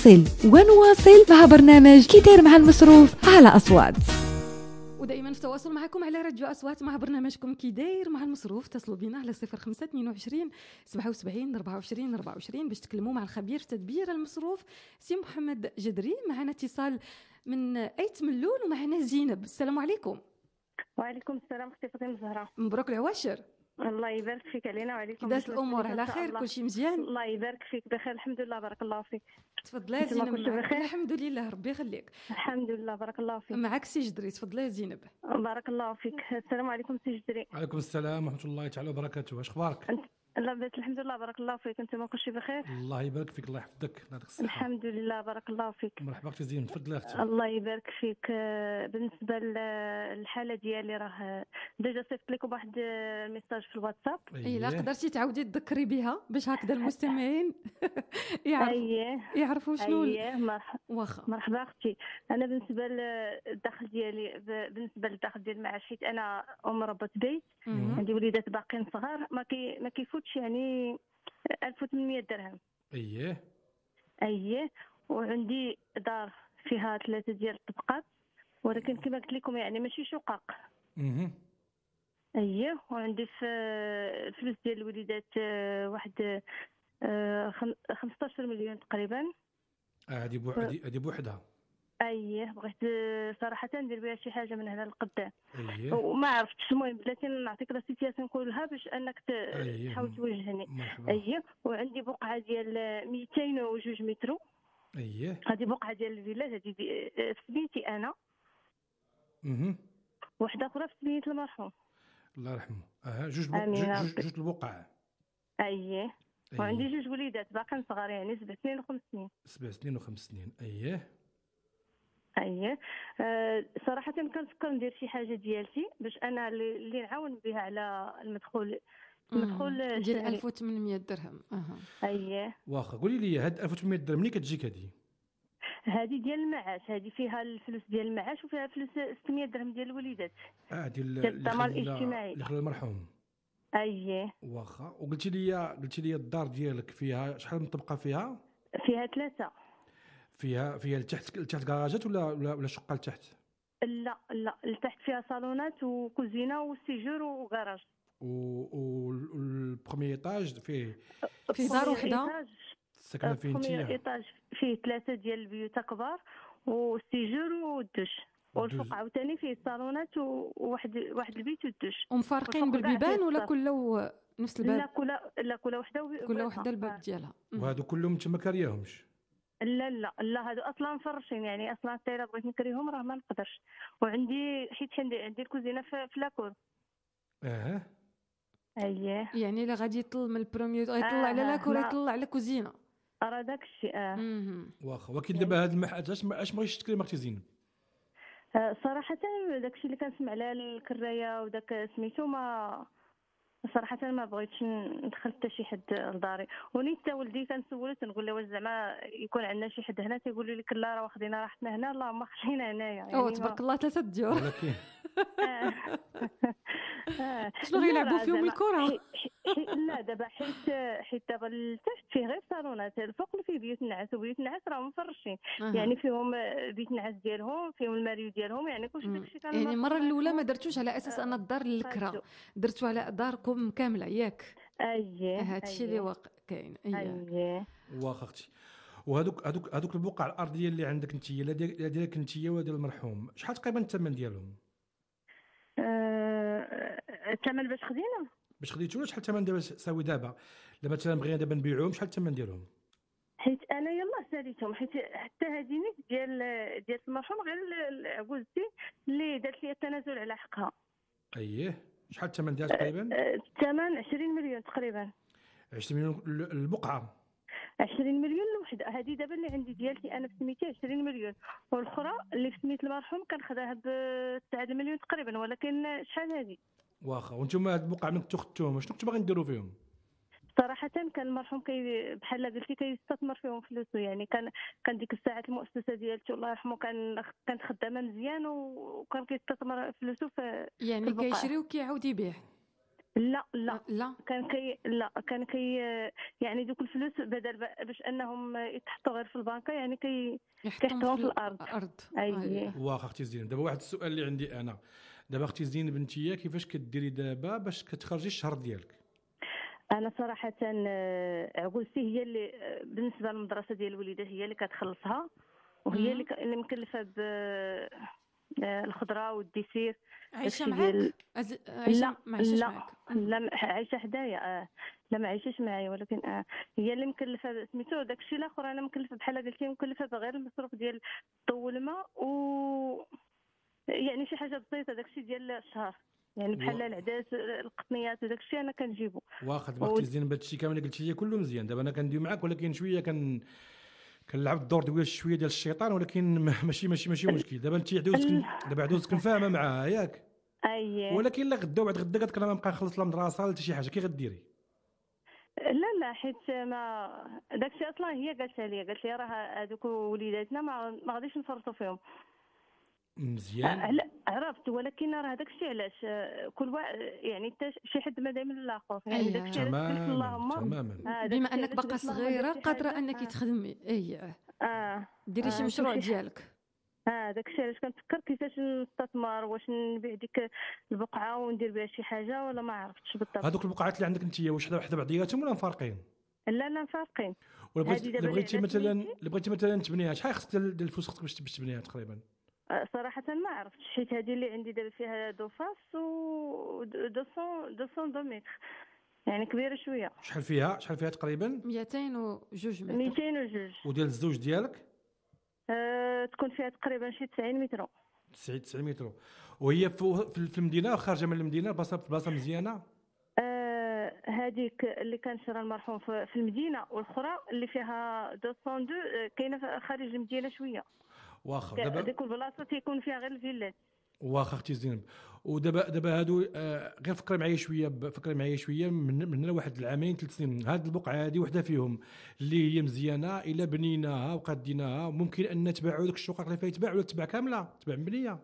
ونواصل مع برنامج كي داير مع المصروف على أصوات. ودائما في تواصل معكم على راديو أصوات مع برنامجكم كي داير مع المصروف. اتصلوا بنا على 0522 77 24 24 باش تكلموا مع الخبير في تدبير المصروف سي محمد جدري. معنا اتصال من أيت ملول ومعنا زينب. السلام عليكم. وعليكم السلام اختي فاطمه الزهراء. مبروك العواشر. الله يبارك فيك علينا وعليكم. كيفاش الامور؟ على خير؟ كلشي مزيان؟ الله يبارك فيك بخير الحمد لله بارك الله فيك. تفضلي زينب. الحمد لله ربي يخليك. الحمد لله بارك الله فيك. معك سي جدري. تفضلي زينب. بارك الله فيك. السلام عليكم سي جدري. وعليكم السلام ورحمه الله تعالى وبركاته. واش اخبارك؟ لاباس الحمد لله بارك الله فيك. انتم كلشي بخير؟ الله يبارك فيك الله يحفظك. الحمد لله بارك الله فيك. مرحبا اختي زينب تفضلي اختي. الله يبارك فيك. بالنسبه للحاله ديالي راه ديجا صيفط لكم واحد الميساج في الواتساب. الا قدرتي تعاودي تذكري بها باش هكذا المستمعين يعرفوا شنو. واخا مرحبا اختي. انا بالنسبه للدخل ديالي بالنسبه للدخل ديال المعاش حيت انا ام ربة بيت عندي وليدات باقيين صغار ما كيفوتش يعني 1800 درهم. اييه وعندي دار فيها 3 ديال الطبقات ولكن كما قلت لكم يعني ماشي شقق. اييه وعندي في الفلوس ديال الوليدات واحد 15 مليون تقريبا. هذه بوحدها. اييه بغيت صراحه ندير بها شي حاجه من هنا للقدام. وما عرفتش المهم بلاتي نعطيك لا سيتياسيون نقولها باش انك تحاول توجهني. اييه وعندي بقعه ديال 202 مترو. هذه بقعه ديال الفيلا هذه في سميتي انا. واحده اخرى في سميت المرحوم الله يرحمه. جوج البقع. اييه وعندي 2 وليدات باقيين صغار يعني 7 سنين و5 سنين. 7 سنين و5 سنين. اييه صراحه كنفكر ندير شي حاجه ديالتي باش انا اللي نعاون بها على المدخول ديال 1800 درهم. اييه واخا قولي لي هاد 1800 درهم منين كتجيك هذه ديال المعاش. هذه فيها الفلوس ديال المعاش وفيها فلوس 600 درهم ديال الوليدات ديال الضمان الاجتماعي اللي خلى المرحوم. اييه واخا وقلتي لي الدار ديالك فيها شحال من طبقه؟ فيها 3. فيها لتحت كراجات ولا شقه لتحت؟ لا لتحت فيها صالونات وكوزينه وسيجور وكراج. والبروميي ايطاج فيه دار وحده ساكنه فيه انت؟ البروميي ايطاج فيه 3 ديال البيوت كبار وسيجور والدوش والفوق عاوتاني فيه صالونات وواحد البيت والدوش. ومفارقين بالبيبان ولا كله نفس الباب؟ لا كل وحده كل وحده الباب ديالها. وهادو كلهم انت ما كارياهمش؟ لا هادو اصلا مفرشين يعني اصلا الطياره بغيت نكريهم راه ما نقدرش. وعندي حيت عندي الكوزينه في لاكور. اييه يعني الا غادي يطل من البروميي غيطلع على لاكور يطلع على كوزينه راه داك الشيء. واخا ولكن دابا هاد المحل اش بغيتي تكلم اختي زينب؟ صراحه داك الشيء اللي كنسمع على الكرايه وداك سميتو ما صراحه ما بغيتش ندخل حتى شي حد لداري. ونيت ولدي كنسولو تنقول له واش زعما يكون عندنا شي حد هنا تيقولوا لك لا راه واخدين راحتنا هنا. اللهم خلينا هنايا يعني تبارك الله 3 ديور. ولكن شنو غيلعبوا فيهم الكره؟ لا دابا حيت دابا لتحت فيه غير صالونات. الفوق اللي فيه بيوت النعاس وبيوت النعاس راهم مفرشين. يعني فيهم بيت النعاس ديالهم فيهم الماريو ديالهم يعني كلشي داكشي كان. يعني المره الاولى ما درتوش على اساس ان الدار للكرا درتو على داركم كامله ياك؟ اييه هادشي اللي واقع كاين. اييه واخا اختي. وهذوك البقع الارضيه اللي عندك انت لا ديالك انت ولا ديال المرحوم شحال تقريبا الثمن ديالهم؟ الثمن باش خديتو ولا شحال الثمن دابا ساوي دابا؟ لا مثلا بغينا دابا نبيعوهم شحال الثمن ديالهم؟ حيت انا يلاه ساليتهم حيت حتى هذه نيت ديال المرحوم غير عجوزتي اللي دارت لي التنازل على حقها. شحال الثمن ديالها تقريبا؟ الثمن 20 مليون تقريبا. 20 مليون البقعه؟ 20 مليون الوحده. هذه دابا اللي عندي ديالتي انا في سميتي 20 مليون والاخرى اللي في سميت المرحوم كنخداها ب 9 مليون تقريبا. ولكن شحال هذه؟ واخا وانتم هاد البقعه من كنتو خدتوهم شنو كنتو باغيين ديروا فيهم؟ صراحه كان المرحوم بحال قلتي كيستثمر فيهم فلوسه. يعني كان ديك الساعه المؤسسه ديالته الله يرحمه كانت خدامه مزيان وكان كيستثمر فلوسه في يعني كيشري وكيعاود يبيع. لا كان كي يعني دوك الفلوس بدل باش انهم يتحطوا غير في البنكه، يعني كيحطوهم في الارض. اي واخا اختي زينب، دابا واحد السؤال اللي عندي انا، دابا اختي زينب بنتيا كيفاش كديري دابا باش كتخرجي الشهر ديالك؟ انا صراحه عقولتي هي اللي بالنسبه للمدرسه ديال الوليدات هي اللي كتخلصها، وهي اللي مكلفه بالخضره والديسير. عايشه معاك؟ عايشه معاك؟ لا عايشه حدايا. لا ما عايشاش معايا، ولكن هي اللي مكلفه سميتو داكشي الاخر. انا مكلفه بحال قلتي، مكلفه بغير المصروف ديال الضو والماء، و يعني شي حاجه بسيطه داكشي ديال الشهر، يعني بحال العداس القطنيات وداكشي انا كنجيبو. واخا اختي زين هادشي كامل اللي قلتي لي كله مزيان. دابا انا كندوي معاك، ولكن شويه كنلعب الدور ديال شويه ديال الشيطان، ولكن ماشي مشكل. دابا انت عدوزك فاهمه معاها ياك؟ اييه. ولكن لا غدا وبعد غدا قالت لك انا ما نبقى نخلص لا مدرسه لا حتى شي حاجه، كي غديري؟ لا حيت ما داكشي اصلا هي قالت لي راه هذوك وليداتنا ما غاديش نفرطوا فيهم. مزيان. عرفت، ولكن راه داكشي علاش كل واحد يعني شي حد ما دايما الاخر، يعني داكشي علاش اللهم تماما. بما انك باقا صغيره قادره انك تخدمي ديري شي مشروع ديالك. داكشي علاش كنفكر كيفاش نستثمر، واش نبيع ديك البقعه وندير بها شي حاجه ولا ما عرفتش بالضبط. هذوك البقعات اللي عندك انت واش وحده بعضياتهم ولا مفارقين؟ لا مفارقين. بغيتي مثلا تبنيها، شحال خصك ديال الفلوس خصك باش تبنيها تقريبا؟ صراحه ما عرفتش، حيت هذه اللي عندي دابا فيها دو فاس و 200 متر، يعني كبيره شويه. شحال فيها تقريبا؟ 202 متر. 202. وديال الزوج ديالك؟ تكون فيها تقريبا شي 90 متر. 90 متر. وهي في المدينه خارجه من المدينه، بلاصه مزيانه؟ هذيك اللي كان شرا المرحوم في المدينه، والاخرى اللي فيها 202 كاينه خارج المدينه شويه. واخا دابا ديك البلاصه تيكون فيها غير الفيلات. واخا اختي زينب. ودابا هادو غير فكري معايا شويه من واحد العامين 3 سنين، هاد البقعه هادي وحده فيهم اللي هي مزيانه، الا بنيناها وقديناها ممكن ان تباعوا داك الشقق اللي فيها تباع، ولا تباع كامله تباع مبنيه؟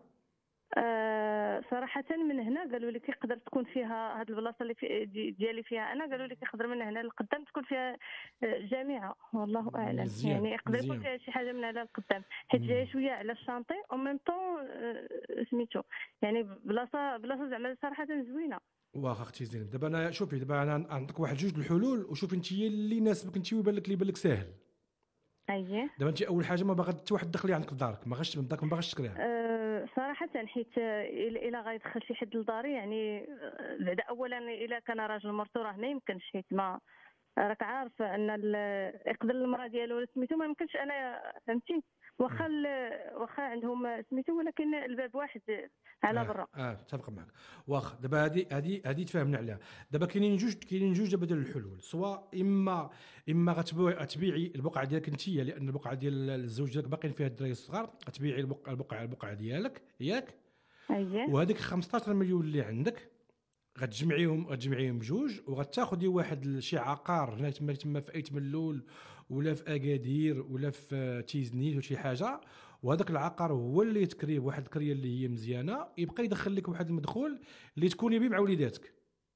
صراحه من هنا قالوا لي كيقدر تكون فيها هاد البلاصه اللي ديالي فيها انا، قالوا لي كيقدر من هنا للقدام تكون فيها جامعه، والله اعلم. يعني يقدر يكون فيها شي حاجه من هنا للقدام، حيت جايه شويه على الشانطي او ميم طون سميتو، يعني بلاصه زعما صراحه زوينه. واخا اختي زينب، دابا انا عندك واحد جوج الحلول، وشوفي انت اللي يناسبك انت ويبان لك ساهل. اييه. دابا انت اول حاجه ما باغا حتى واحد تدخلي عندك لدارك، ما باغاش تكريها. صراحه حيت الا غيدخل شي حد لداري، يعني بعدا اولا الا كان راجل مرتو راه ما يمكنش، حيت ما راك عارف ان يقدر المراه ديالو سميتو ما يمكنش انا فهمتي، واخا عندهم سميتو، ولكن الباب واحد على برا. اتفق معك. واخا دابا هذه تفاهمنا عليها. دابا كاينين جوج دابا ديال الحلول، سواء اما غتبيعي البقعه ديالك انت، لان البقعه ديال الزوج ديالك باقيين فيها الدراري الصغار، غتبيعي البقعه ديالك ياك؟ اييه. وهذيك 15 مليون اللي عندك غتجمعيهم بجوج، وغتاخذي واحد شي عقار هنا تما في ايت ملول ولا في اكادير ولا في تيزنيت ولا شي حاجه، وهذاك العقار هو اللي يتكري بواحد الكريه اللي هي مزيانه، يبقى يدخل لك واحد المدخول اللي تكوني بيه مع وليداتك.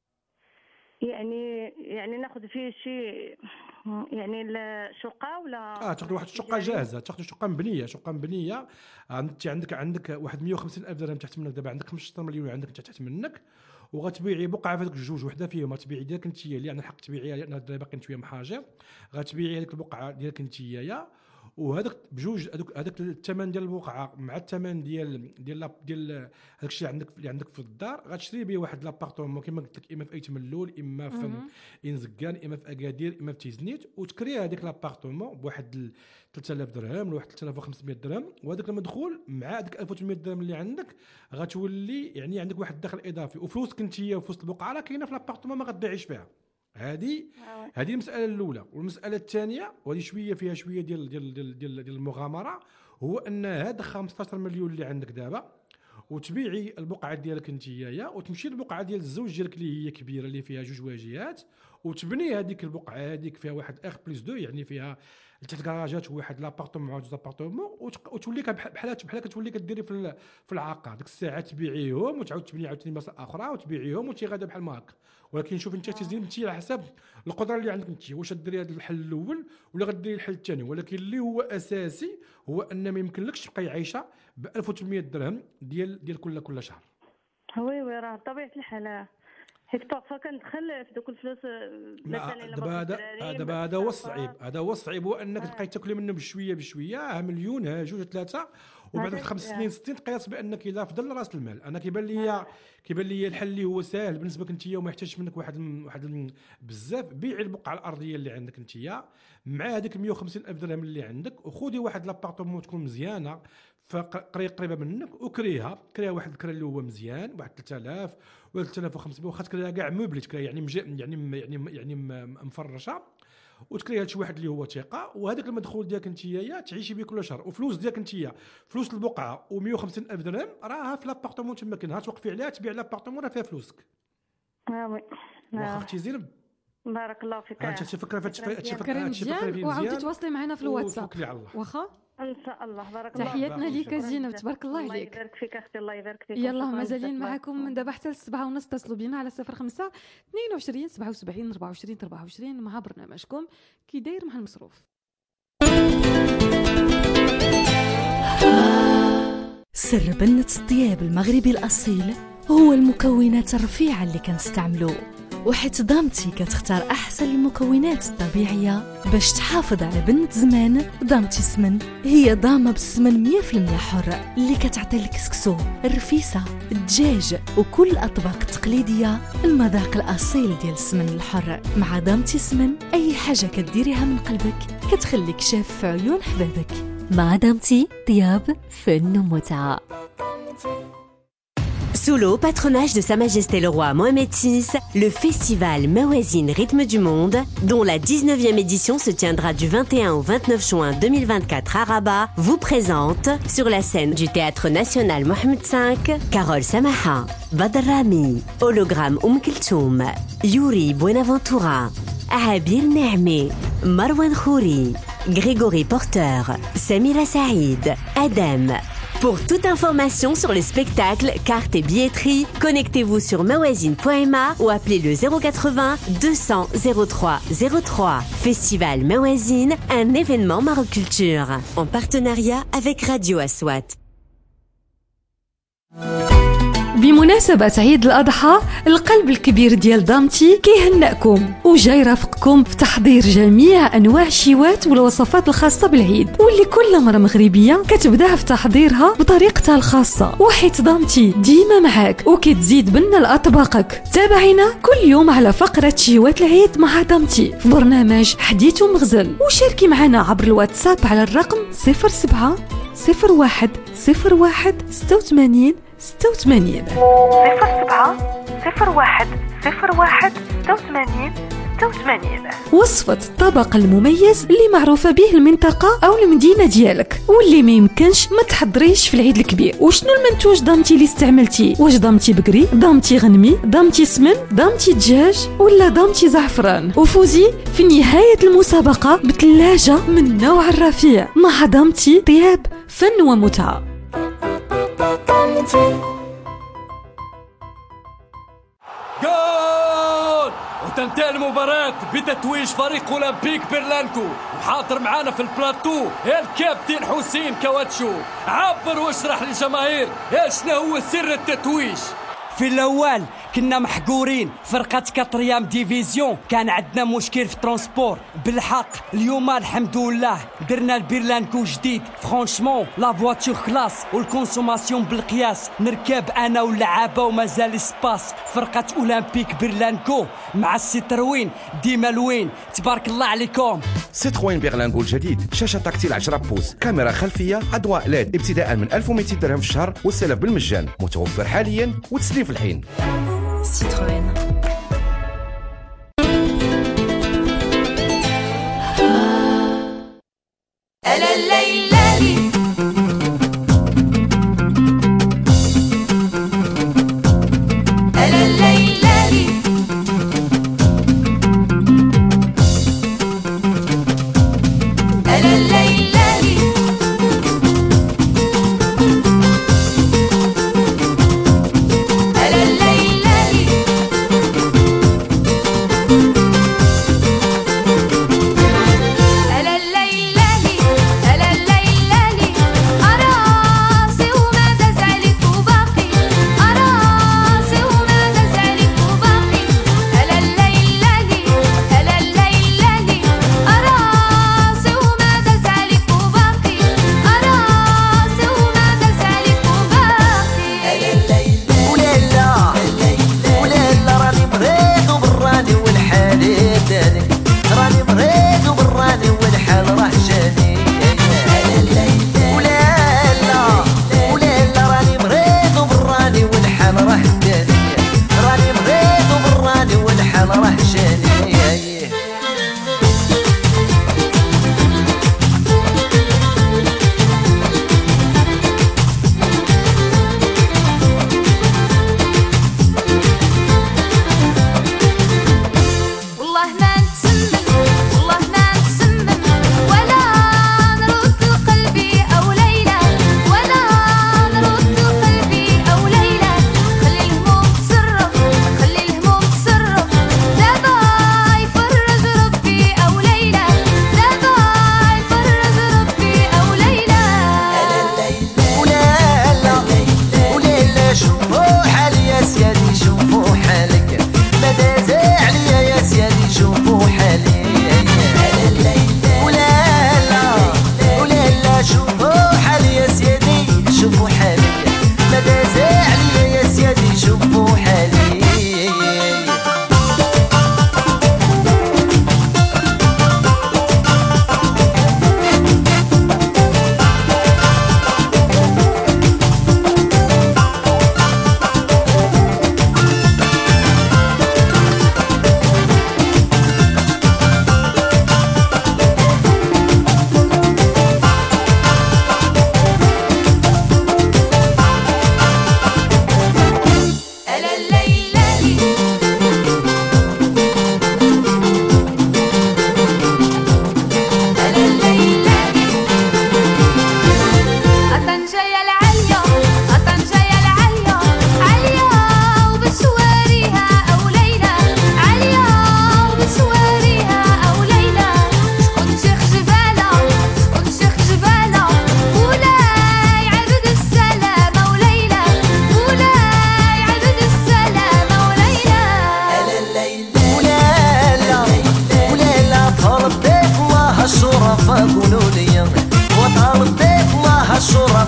يعني ناخذ فيه شي يعني الشقه ولا تاخذ واحد الشقه جاهزه، تاخذ شقه مبنيه. انت عندك واحد 150,000 درهم تحت منك، دابا عندك 15 مليون عندك تحت منك، وغتبيعي بقعه في هذوك الجوج، وحده فيهم غتبيعي ديالك انت اللي عندك الحق تبيعيها لان الدراري باقيين شويه محاجر، غتبيعي هذيك البقعه ديالك انت وهذاك بجوج، هذاك الثمن ديال البقعه مع الثمن ديال هذاك الشيء اللي عندك في الدار، غتشري به واحد لابارطومون كما قلت لك، اما في ايت ملول، اما في انزكان، اما في اكادير، اما في تيزنيت، وتكري هذيك لابارطومون بواحد 3000 درهم لواحد 3500 درهم، وهذاك المدخول مع هذيك 1800 درهم اللي عندك غتولي يعني عندك واحد الدخل اضافي، وفلوسك انت وفلوس البقعه راه كاينه في لابارطومون ما غتبيعيش فيها. هذه المساله الاولى. والمساله الثانيه، وهذه فيها شويه ديال المغامره، هو ان هاد 15 مليون اللي عندك دابا وتبيعي البقعه ديالك انت وتمشي للبقعه ديال الزوج ديالك اللي هي كبيره اللي فيها جوج واجهات، وتبني هذيك البقعه هذيك فيها واحد اخ بلس 2 يعني فيها 3 كراجات وواحد لابارتمون وجوج لابارتمون وتولي بحال كتولي كديري في العقار ديك الساعه تبيعيهم وتعاود تبني عاوتاني بلاصه اخرى وتبيعيهم وتيغادا بحال ما هكا. ولكن شوف انت تزيد انت على حسب القدره اللي عندك انت، واش ديري هذا الحل الاول ولا غديري الحل الثاني. ولكن اللي هو اساسي هو ان ما يمكنلكش تبقاي عايشه ب 1800 درهم ديال كل شهر. وي راه طبيعه الحال، حيت باغفا كندخل في دوك الفلوس مثلا دابا هذا هو الصعيب هو انك تبقاي تاكلي منه بشويه مليون جوج 3 وبعد 5 سنين 60 تقيس بانك الا فضل راس المال. انا كيبان لي الحل اللي هو ساهل بالنسبه لك انت وما يحتاجش منك واحد بزاف. بيعي البقعه الارضيه اللي عندك انت مع هذيك 150,000 درهم اللي عندك وخذي واحد لابارتمون تكون مزيانه قريبه منك وكريها واحد الكرا اللي هو مزيان واحد 3000 ولا 3500 واخا تكريها كاع موبلي تكريها يعني مفرشه وتكريها لشي واحد اللي هو ثقه. وهذاك المدخول ديالك انت تعيشي به كل شهر وفلوس ديالك انت فلوس البقعه و150,000 درهم راها في لابارتمون تما كاينها توقفي عليها تبيع لابارتمون راه فيها فلوسك. وي واخا اختي زينب بارك الله فيك. انت فكره مزيان وعاودي تواصلي معنا في الواتساب واخا ان شاء الله. بارك الله تحياتنا ليك زينب، تبارك الله عليك. الله يبارك فيك اختي، الله يبارك فيك. يلا مازالين معكم من دابا حتى ل7:30. اتصلوا بينا على 05 22 77 24 مع برنامجكم كي داير مع المصروف. سر بنة الطياب المغربي الأصيل هو المكونات الرفيعة اللي كنستعملو، وحيت دامتي كتختار أحسن المكونات الطبيعية باش تحافظ على بنة زمان. دامتي سمن هي دامة بالسمن 100% حر اللي كتعطي الكسكسو، الرفيسة، الدجاج وكل الأطباق التقليدية المذاق الأصيل ديال السمن الحر. مع دامتي سمن أي حاجة كديريها من قلبك كتخليك شاف في عيون حبابك. مع دامتي طياب فن ومتعة. Sous le haut patronage de Sa Majesté le Roi Mohamed VI, le festival Mawazine Rythme du Monde, dont la 19e édition se tiendra du 21 au 29 juin 2024 à Rabat, vous présente sur la scène du Théâtre National Mohamed V, Carole Samaha, Badr Rami, Hologramme Kulthum, Yuri Buenaventura, Abir Nehmi, Marwan Khouri, Grégory Porter, Samira Saïd, Adam. Pour toute information sur les spectacles, cartes et billetterie, connectez-vous sur mawazine.ma ou appelez le 080 200 03 03. Festival Mawazine, un événement Maroculture, en partenariat avec Radio Aswat. بمناسبة عيد الأضحى القلب الكبير ديال دامتي كيهنأكم وجاي رافقكم في تحضير جميع أنواع الشيوات والوصفات الخاصة بالعيد، واللي كل مرة مغربية كتبدأ في تحضيرها بطريقتها الخاصة. وحيت دامتي ديما معاك وكتزيد بنا لأطباقك. تابعينا كل يوم على فقرة شيوات العيد مع دامتي في برنامج حديث ومغزل، وشاركي معنا عبر الواتساب على الرقم 07 01 01 86 86 07 01 01 86 86. وصفة الطبق المميز اللي معروفة به المنطقة أو المدينة ديالك واللي ما يمكنش ما تحضريش في العيد الكبير. وشنو المنتوج دامتي اللي استعملتي؟ واش دامتي بقري، دامتي غنمي، دامتي سمن، دامتي دجاج ولا دامتي زعفران؟ وفوزي في نهاية المسابقة بثلاجة من النوع الرفيع مع دامتي طياب فن ومتعة. جول! وتنتهي المباراة بتتويج فريق أولمبيك بيرلانكو، وحاضر معانا في البلاتو الكابتن حسين كواتشو. عبر واشرح للجماهير شنو هو سر التتويج. في الأول كنا محقورين فرقة 4 ديفيزيون، كان عندنا مشكل في ترونسبور. بالحق اليوم الحمد لله درنا البيرلانكو جديد. فرانشمون لا فواتور كلاس والكونسوماسيون بالقياس. نركب انا واللعابه ومازال سباس. فرقة اولمبيك بيرلانكو مع الستروين ديما الوين. تبارك الله عليكم. ستروين بيرلانكو الجديد، شاشة تكتيل 10 بوز، كاميرا خلفية، أضواء ليد ابتداء من 1200 درهم في الشهر والسلف بالمجان، متوفر حاليا وتسليف الحين. Citroën.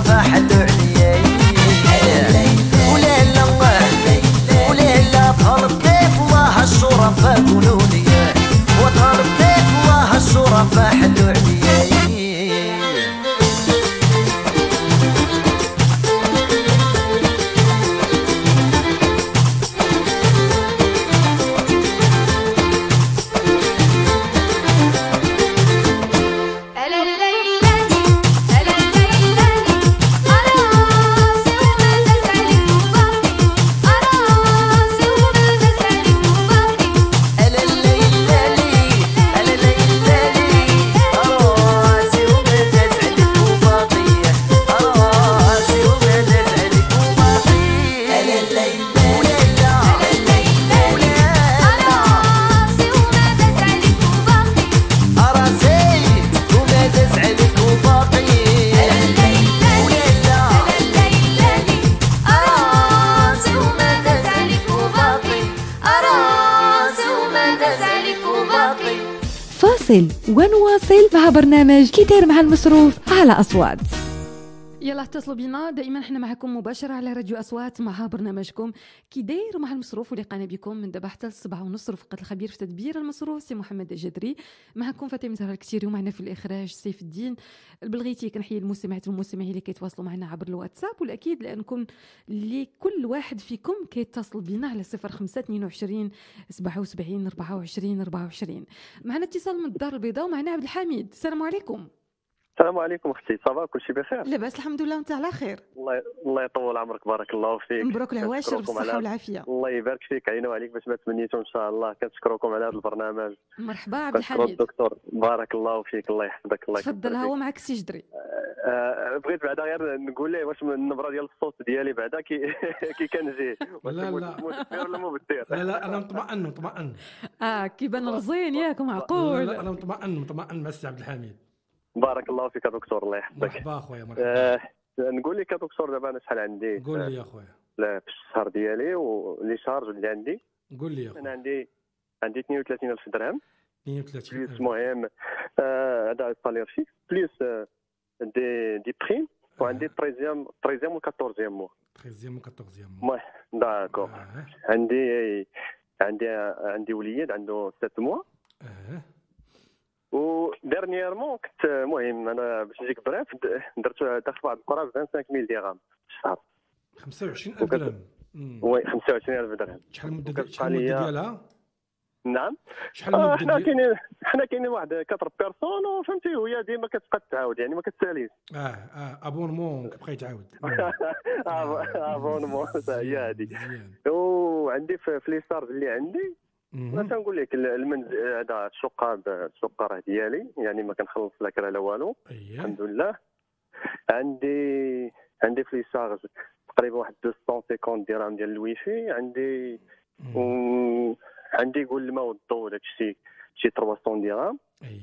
فاحلوا عليا ولا لا ولا لا طالب ضيف الله الشرفاء قولوا لي وطالب ضيف الله الشرفاء حلوا عليا ونواصل مع برنامج كي داير مع المصروف على أصوات. يلا اتصلوا بنا، دائما احنا معكم مباشرة على راديو أصوات مع برنامجكم كي داير مع المصروف، واللي قانا بكم من دابا حتى 7:30 رفقة الخبير في تدبير المصروف سي محمد الجدري، معكم فاطمة زهرة الكتيري، ومعنا في الإخراج سيف الدين البلغيتي. كنحيي المستمعات والمستمعين اللي كيتواصلوا معنا عبر الواتساب، والأكيد لأنكم لكل واحد فيكم كيتصل بنا على 0522 77 24 24. معنا اتصال من الدار البيضاء ومعنا عبد الحميد. السلام عليكم. السلام عليكم اختي، صافا كلشي بخير؟ لاباس الحمد لله، وانت على خير؟ الله يطول عمرك، بارك الله فيك. مبروك العواشر بالصحه والعافيه. الله يبارك فيك، عينوا عليك باش ما تمنيتو ان شاء الله. كنشكركم على هذا البرنامج. مرحبا عبد الحميد. الدكتور بارك الله فيك، الله يحفظك. الله تفضل، ها هو معك السي جدري. بغيت بعدا غير نقول ليه واش النبره ديال الصوت ديالي بعدا كي كنجي لا مبتر ولا مبتر؟ لا انا مطمئن كيبان رزين ياك معقول. لا انا مطمئن مع السي عبد الحميد. بارك الله فيك يا دكتور، الله يحفظك. مرحبا اخويا. مرحبا. نقول لك يا دكتور دابا انا شحال عندي؟ قول لي يا اخويا. لا في الشهر ديالي ولي شارج اللي عندي. قول لي يا اخويا. انا عندي 32,000 درهم. 32,000. المهم هذا الصالير فيكس بليس دي بريم، وعندي 13 و 14 مو. 13 و 14 مو. داكور. عندي وليد عنده 7 موا. و ديرنييرمون كنت المهم انا باش نجيك بريف درت داخل واحد القرار 25,000 درهم في الشهر. 25,000 درهم. وي 25,000 درهم. شحال المده ديالها؟ نعم. شحال المده حنا كاينين واحد 4 بيرسون وفهمتي، وهي ديما كتبقى تعاود يعني ما كتساليش. ابونمون كتبقى تعاود. ابونمون هي هذه. وعندي في لي ستارز اللي عندي انا تنقول لك المنزل هذا الشقه راه ديالي، يعني ما كنخلص لا كرا لا والو. الحمد لله. عندي في لي شارج تقريبا واحد 250 درهم ديال الويفي عندي. عندي قول الماء والضوء داك الشيء شي 300 درهم.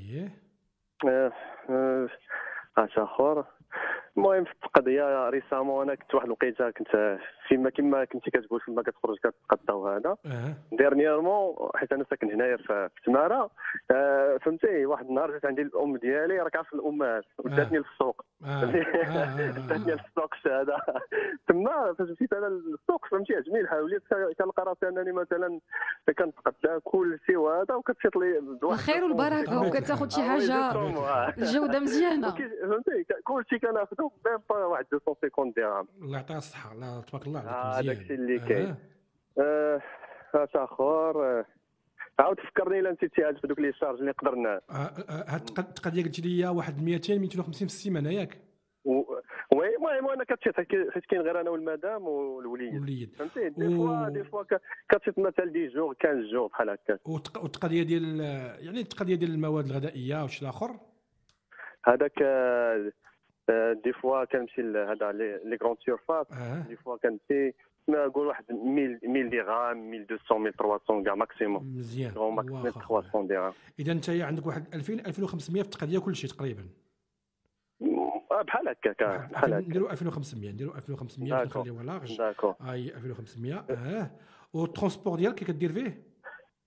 اش اخر. المهم في القضيه ريسامون انا كنت واحد الوقيته كنت فيما كما كنتي كتقول فيما كتخرج كتقضى وهذا. ديرنييرمون حيت انا ساكن هنايا في تماره. فهمتي واحد النهار جات عندي الام ديالي، راك عارف الامهات، وداتني للسوق. داتني للسوق هذا تما فاش مشيت انا للسوق فهمتي عجبني الحال، وليت كنلقى راسي انني مثلا كنتقدى كل شيء وهذا، وكتشيط لي الخير والبركه وكتاخذ شي حاجه الجوده مزيانه. فهمتي كل شيء كناخذو بين واحد 250 درهم. الله يعطيها الصحه. الله تبارك الله عليك مزيان. داكشي اللي كاين. اش اخر. عاود فكرني الا نسيت شي حاجه في دوك لي شارج اللي قدرنا. هاد القضيه قلت لي واحد 250 في السيمانه ياك؟ وي المهم انا كتشيط حيت كاين غير انا والمدام والوليد. فهمتي دي فوا كتشيط مثلا دي جور 15 جور بحال هكا. والتقضيه ديال يعني التقضيه ديال المواد الغذائيه وشي الاخر هذاك دي فوا كنمشي لهذا لي غران سيرفاس. دي فوا كنمشي نقول واحد 1000 درهم 1200 1300 كاع ماكسيموم. مزيان. غون ماكسيموم 300 درهم. اذا انت عندك واحد 2500 في التقضيه كل شيء تقريبا. بحال هكاك بحال هكاك. نديروا 2500 نخليوها لاغج. داكور. 2500. والترونسبور ديالك كي كدير فيه؟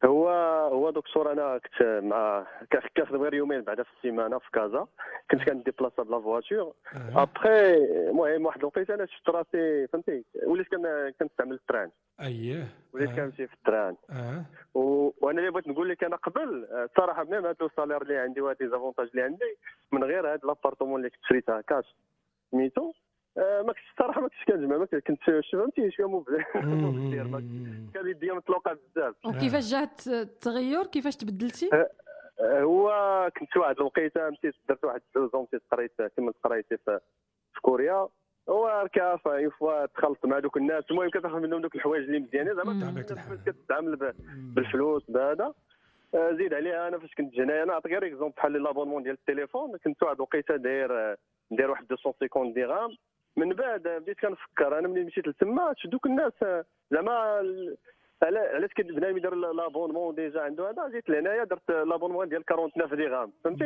هو دكتور انا كنت مع كنخدم غير يومين بعدا في السيمانه في كازا، كنت كنديبلاصا بلا فواتور. ابخي المهم واحد الوقيته انا شفت راسي فهمتي، وليت كنستعمل التران. وليت كنمشي في التران. وانا اللي بغيت نقول لك انا قبل الصراحه بنين هذا السالير اللي عندي وهاد لي زافونتاج اللي عندي من غير هاد لابارتمون اللي كنت شريتها كاش سميتو، ما كنتش الصراحه ما كنتش كنجمع، ما كنت فهمتي شويه مبذر كان يديا مطلوقه بزاف. وكيفاش جا التغير؟ كيفاش تبدلتي؟ هو كنت واحد الوقيته مشيت درت واحد 2 مشيت قريت كملت قرايتي في كوريا. هو كاف اون فوا تخلط مع دوك الناس، المهم كتاخذ منهم دوك الحوايج اللي مزيانين زعما كتتعامل بالفلوس بهذا. زيد عليها انا فاش كنت هنايا، انا نعطيك غير اكزومبل بحال لابونمون ديال التليفون، كنت واحد الوقيته داير واحد 250 درهم. من بعد بديت كنفكر انا ملي مشيت لتما دوك الناس زعما علاش بنادم يدير لابونمون ديجا عنده هذا، جيت لهنايا درت لابونمون ديال 49 درهم فهمتي.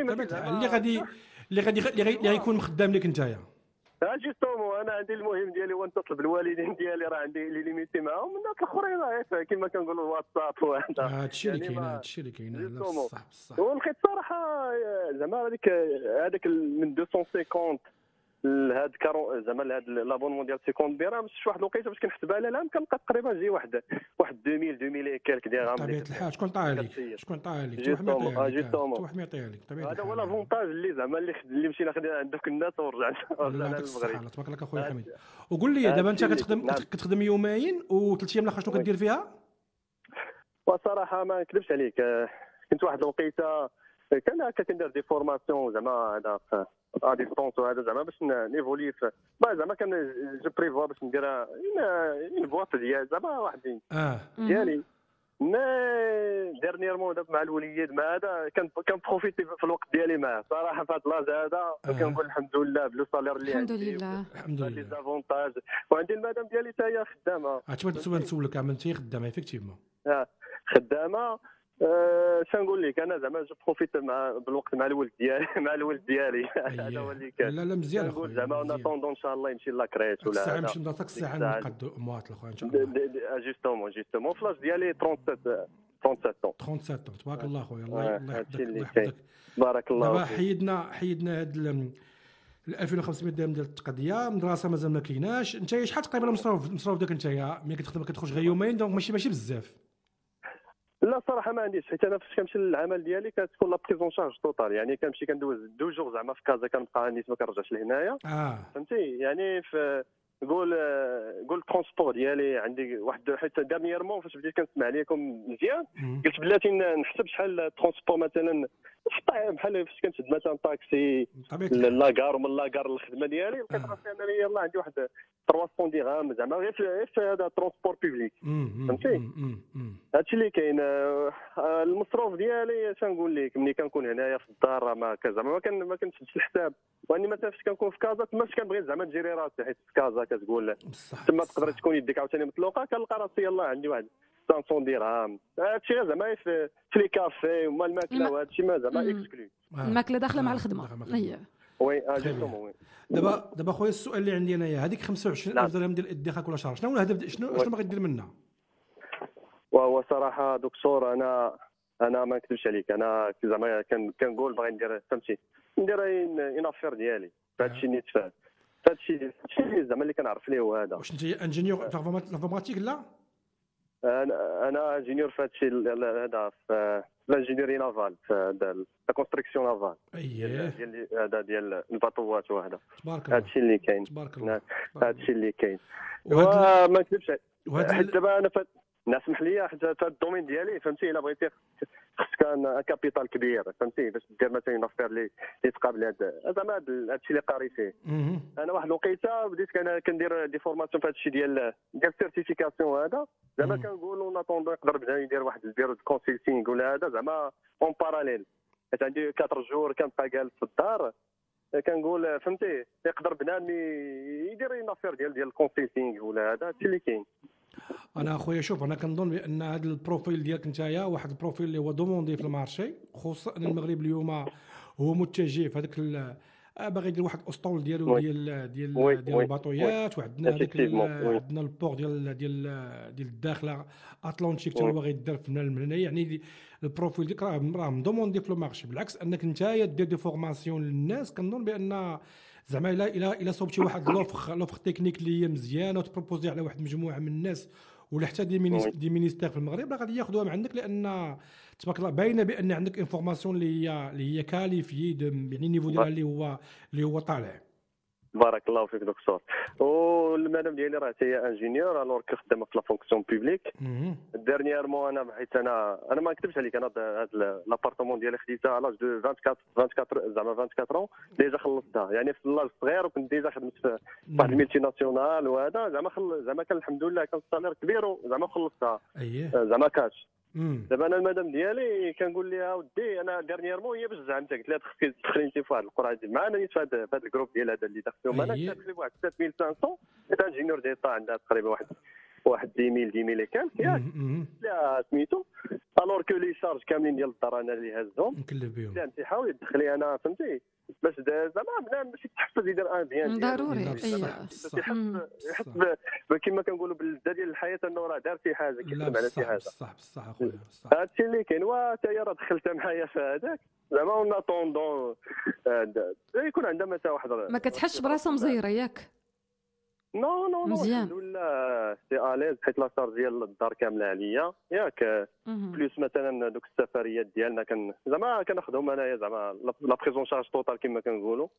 اللي غيكون خدام لك نتايا جوستومون انا عندي المهم ديالي هو نتصل بالوالدين ديالي، راه عندي لي ليميتي معاهم. الناس الاخرين راه كما كنقولوا الواتساب وهذا هادشي اللي كاين هادشي اللي كاين بصح. ولقيت صراحه زعما هذاك من 250 لهاد زعما لهاد لابونمون ديال 50 درهم، شفت واحد الوقيته باش كنحسب على العام كنلقى تقريبا جي واحد 2000 كالك درهم. طبيعه الحال شكون طاها لك؟ واحد ما يعطيها لك. هذا هو لافونتاج اللي زعما اللي مشينا خدينا عند دوك الناس ورجعنا للمغرب. تبارك الله اخويا حميد. وقول لي دابا انت كتخدم يومين و3 ايام الاخر شنو كدير فيها؟ وصراحه ما نكذبش عليك، كنت واحد الوقيته كندير دي فورماسيون زعما هذا ا ديستونس وهذا زعما باش نيفولي زعما كان جو بريفوا باش ندير اون بواط ديال زعما واحد ديالي. ديرنييرمون دابا مع الوليد مع هذا كنبروفيتي في الوقت ديالي معاه صراحه. في هذا لاج هذا كنقول الحمد لله بلو سالير اللي عندي الحمد لله لي زافونتاج. وعندي المدام ديالي حتى هي خدامه. تبغي نسولك انت خدامه افيكتيفمون خدامه. شنقول لك انا زعما جو بروفيت بالوقت مع الولد ديالي هذا هو اللي كان. لا مزيان اخويا زعما ناطوندون ان شاء الله يمشي لا كريت ولا الساعه نمشي لدارك الساعه نقد اموات الاخويا ان شاء الله. جوستومون فلاش ديالي 37 تبارك الله اخويا. الله يحفظك بارك الله. دابا حيدنا هاد 2500 درهم ديال التقضيه. مدرسه مازال ما كايناش. انت شحال تقريبا مصروف داك انت ملي كتخدم كتخرج غير يومين دونك ماشي بزاف؟ لا صراحه ما عنديش، حيت انا فاش كنمشي للعمل ديالي كتكون لا بريزون شارج توتال، يعني كنمشي كندوز 2 جوغ زعما في كازا كنبقى عندي ما كنرجعش لهنايا. فهمتي يعني في قول ترونسبور ديالي عندي واحد. حيت دامييرمون فاش بديت كنسمع لكم مزيان قلت بلاتي نحسب شحال ترونسبور مثلا بحال فاش كنشد مثلا طاكسي لاكار ومن لاكار للخدمه ديالي لقيت راسي انا يلاه عندي واحد 300 درهم زعما غير في هذا ترونسبور بوبليك فهمتي. هادشي اللي كاين. المصروف ديالي شنقول لك ملي كنكون هنايا في الدار ما زعما ما كنشدش الحساب. واني مثلا فاش كنكون في كازا تما كنبغي زعما نجيري راسي، حيت في كازا كتقول تما تقدر تكون يديك عاوتاني مطلوقه كنلقى راسي يلاه عندي واحد 500 درهم. هادشي غير زعما في لي كافي وما الماكله وهادشي ما زعما اكسكلو. الماكله داخله مع الخدمه. هي وي جوستومون وي. دابا خويا السؤال اللي عندي انايا هذيك 25000 درهم ديال الادخار كل شهر شنو الهدف شنو باغي دير منها؟ وهو صراحه دكتور انا ما نكذبش عليك، انا زعما كنقول باغي ندير فهمتي ندير اون افير ديالي فهادشي نيت فيه هادشي زعما اللي كنعرف ليه هو هذا. واش انت انجينيور انفورماتيك؟ لا انا انجينيور في هادشي هذا في الانجينيوري نافال في لا كونستركسيون نافال. ديال هذا ديال الباطوات وهذا. هادشي اللي كاين. هادشي اللي كاين. وما نكذبش حيت دابا انا اسمح لي حيت هذا الدومين ديالي فهمتي الا بغيتي خصك كان كابيتال كبير فهمتي باش دير مثلا افير اللي تقابل هذا زعما هادشي اللي قاري فيه. انا واحد الوقيته بديت كندير دي فورماسيون في هادشي ديال سيرتيفيكاسيون هذا زعما كنقولوا ناطوندو يقدر بدا يدير واحد البيرو دو كونسلتينغ ولا هذا زعما اون باراليل. حيت عندي 4 جور كنبقى جالس في الدار كنقول فهمتي يقدر بنادم يدير اون افير ديال الكونسلتينغ ولا هذا هادشي اللي كاين. انا اخويا شوف انا كنظن بان هذا البروفيل ديالك نتايا واحد البروفيل اللي هو دوموندي في المارشي، خصوصا ان المغرب اليوم هو متجه في باغي يدير واحد الاسطول ديالو ديال الباطويات، وعندنا عندنا البور ديال الداخله اتلانتيك حتى هو غيدير من هنا. يعني البروفيل ديك راه مدوموندي في المارشي. بالعكس انك نتايا دير دي فورماسيون للناس، كنظن بان زعما الا صوبتي واحد لوفر تكنيك اللي هي مزيانه وتبروبوزي على واحد المجموعه من الناس ولا حتى دي مينيستير في المغرب، راه غادي ياخذوها من عندك، لان تبارك الله باينه بان عندك انفورماسيون اللي هي كاليفي، يعني النيفو ديالها اللي هو طالع. بارك الله فيك دكتور. والمدام ديالي راه هي انجينيور الوغ خدامه في لا فونكسيون بوبليك. ديرنييرمون انا حيت انا ما نكذبش عليك، انا هذا لابارتمون ديالي خديتها على دو 24 زعما 24 ديجا خلصتها، يعني في اللاج صغير وكنت ديجا خدمت في واحد الميلتي ناسيونال وهذا زعما كان الحمد لله كان السالير كبير وزعما خلصتها زعما كاش. دابا انا المدام ديالي كنقول لها ودي انا ديرنييرمون هي باش زعمتها قلت لها تدخلي انت في واحد القرعه معنا نيت في هذا الجروب ديال هذا اللي دخلتهم انا كتدخلي بواحد 3500 حيت انجينيور ديتا عندها تقريبا واحد 10000 كان ياك لا سميتو الوغ كو لي شارج كاملين ديال الدار انا اللي هازهم نكلف بهم. لا انت حاولي تدخلي انا فهمتي باش زعما ماشي تحفز يدير بيان ضروري. يحس كما كنقولوا باللذه ديال الحياه انه راه دار شي حاجه كيخدم على شي حاجه. بصح اخويا بصح هادشي اللي كاين. وحتى هي راه دخلتها معايا في هذاك زعما اون اتوندون يكون عندها متى واحد ما كتحسش براسها مزيره ياك؟ نو الحمد لله سي اليز حيت لا شارج ديال الدار كامله عليا ياك بلوس مثلا دوك السفريات ديالنا زعما كناخذهم انايا زعما لا بريزون شارج توتال كما كنقولوا.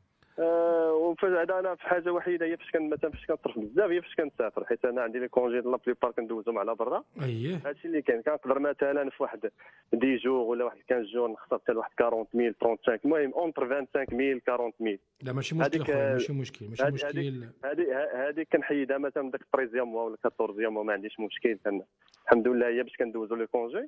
وفهذا انا في حاجه وحيده هي فاش مثلا فاش كنصرف بزاف هي فاش كنسافر، حيت انا عندي لي كونجي لا بليبار كندوزهم على برا. هادشي اللي كاين كنقدر مثلا في واحد دي جور ولا واحد 15 جور نخسر حتى لواحد 40000 35 المهم اونتر 25000 40000. لا ماشي مشكل اخويا ماشي مشكل. هذيك كنحيدها مثلا من داك 13 موا ولا 14 موا ما عنديش مشكل. الحمد لله هي باش كندوزو لي كونجي.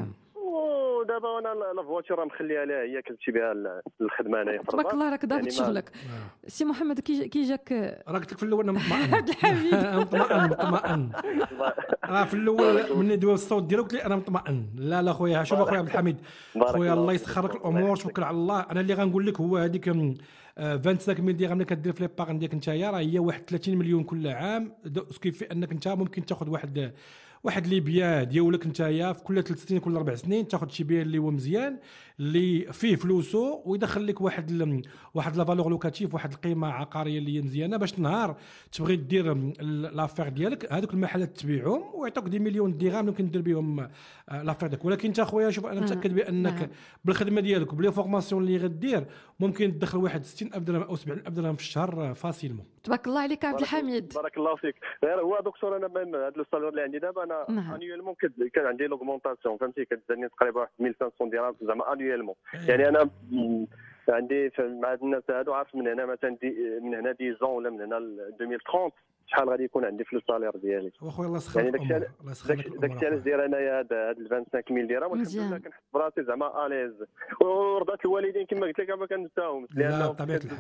ودابا انا لا فواتور راه مخليها لها هي كنمشي بها للخدمه انايا في تبارك الله راك ضابط شغلك. سي محمد كي جاك راه قلت لك في الاول انا مطمئن عبد الحميد مطمئن راه في الاول من دوى الصوت ديالو قلت لي انا مطمئن. لا خويا شوف اخويا عبد الحميد خويا الله يسخر لك الامور توكل على الله. انا اللي غنقول لك هو هذيك 25000 درهم اللي كدير في لي باغ ديالك نتايا راه هي واحد 30 مليون كل عام، كيفي انك انت ممكن تاخذ واحد لي بيان ديالك نتايا في كل 3 سنين كل 4 سنين تاخذ شي بيان اللي هو مزيان اللي فيه فلوسه ويدخل لك واحد لا فالور لوكاتيف، واحد القيمه عقاريه اللي هي مزيانه باش نهار تبغي دير لافير ديالك هذوك المحلات تبيعهم ويعطوك دي مليون درهم ممكن دير بهم لافير ديالك. ولكن انت خويا شوف انا متاكد بانك بالخدمه ديالك وبلي فورماسيون اللي غدير ممكن تدخل واحد 60000 درهم او 70000 درهم في الشهر فاسيلمون. تبارك الله عليك عبد الحميد. بارك الله فيك. غير هو دكتور انا من هذا السالير اللي عندي دابا انا انيوالمون كان عندي لوغمونطاسيون فهمتي كتزادني تقريبا واحد 1500 درهم زعما انيوالمون. يعني انا عندي مع الناس هادو عارف من هنا مثلا من هنا 10 زون ولا من هنا ل 2030 شحال غادي يكون عندي في السالير ديالي. واخويا الله يسخر لك الامور الله يسخر لك الامور. داكشي علاش داير انايا هاد 25000 درهم والحمد لله كنحس براسي زعما اليز ورضات الوالدين كما قلت لك ما كنساوهمش لانه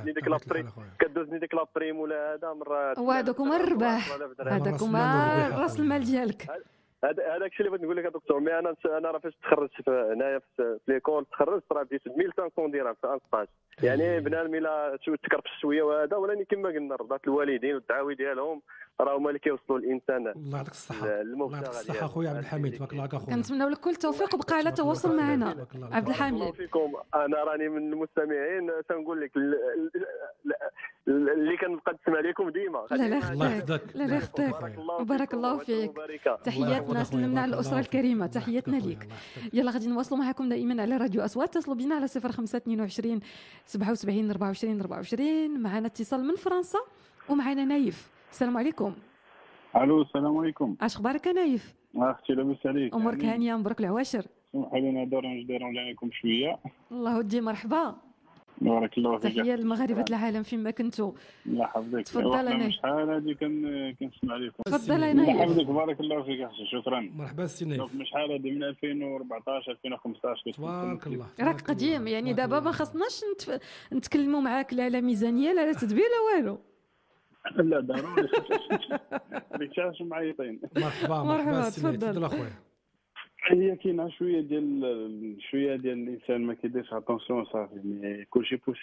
كدوزني ديك لابريم ولا هذا مرات وهذاك هما الرباح هذاك هما راس المال ديالك. هذاك الشيء اللي بغيت نقول لك دكتور مي انا راه فاش تخرجت هنايا في ليكول تخرجت راه بديت 1500 درهم في انستاج. يعني بنادم الا تكرفس شويه وهذا ولاني كما قلنا رضات الوالدين والدعاوي ديالهم راه هما اللي كيوصلوا الانسان. الله يعطيك الصحه الله يعطيك الصحه خويا عبد الحميد تبارك الله اخويا. كنتمناو لك كل التوفيق وبقى على تواصل معنا عبد الحميد. الله فيكم. انا راني من المستمعين تنقول لك اللي كنبقى نسمع لكم ديما. الله يحفظك لا يخطيك وبارك الله فيك. تحياتنا سلمنا على الاسره الكريمه تحياتنا ليك. يلا غادي نواصلوا معكم دائما على راديو اصوات. اتصلوا بنا على 0522 77 24 24. معنا اتصال من فرنسا ومعنا نايف. السلام عليكم. الو السلام عليكم. اش اخبارك نايف؟ اختي لاباس عليك؟ امورك هانيه مبروك العواشر. سمحوا لي نهضر نديروا عليكم شويه. الله ودي مرحبا. بارك الله فيك. تحيه للمغاربه العالم فيما كنتوا. الله يحفظك. تفضل انا شحال هذه كنسمع لكم. تفضل انا. الله يحفظك بارك الله فيك اختي شكرا. مرحبا سي نايف. شحال هذه من 2014 2015 تبارك الله. راك قديم يعني دابا ما خصناش نتكلموا معاك لا على ميزانيه لا على تدبير لا والو. لا ضروري ديك شاش معيطين. مرحبا تفضل اخويا. هي كاينه شويه ديال الانسان ما كيديرش اتونسيون صافي مي كلشي بوسيبل.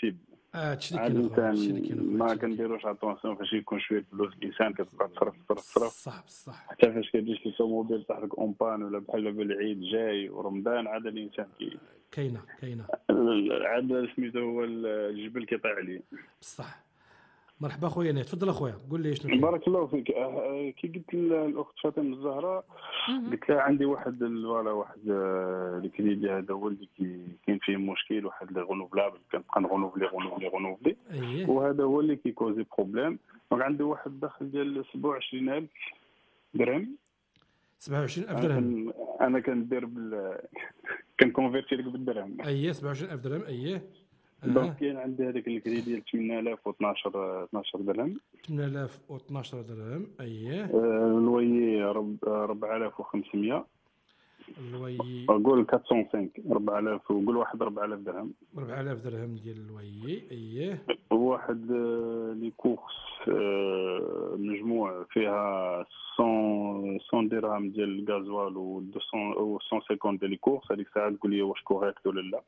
هادشي عاد الانسان ما كنديروش اتونسيون فاش يكون شويه فلوس الانسان كتبقى تصرف صح حتى فاش كتجي شي طوموبيل طاح لك اون ولا بحال بالعيد جاي ورمضان عاد الانسان كاينه عاد سميتو هو الجبل كيطيح عليه بصح. مرحبا خويا نيت، تفضل اخويا قول لي شنو. بارك الله فيك. كي قلت الاخت فاطمه الزهراء قلت لها عندي واحد الكريدي هذا هو اللي كاين فيه مشكل، واحد لي غونوفلابل كنبقى غونوفلي وهذا هو اللي كيكوزي بروبليم. دونك عندي واحد الدخل ديال 27000 درهم. 27000 درهم انا كندير كنكونفيرتي لك بالدرهم. 27000 درهم. دونك كاين عندي هذاك الكريدي 8012 درهم. 8012 درهم. الوي 4500. الوي قول 405 4000 وقول واحد 4000 درهم. 4000 درهم ديال الوي. واحد لي كورس مجموع فيها 100 درهم ديال الغازوال و 150 ديال لي كورس. هذيك الساعه تقول لي واش كوريكت ولا لا.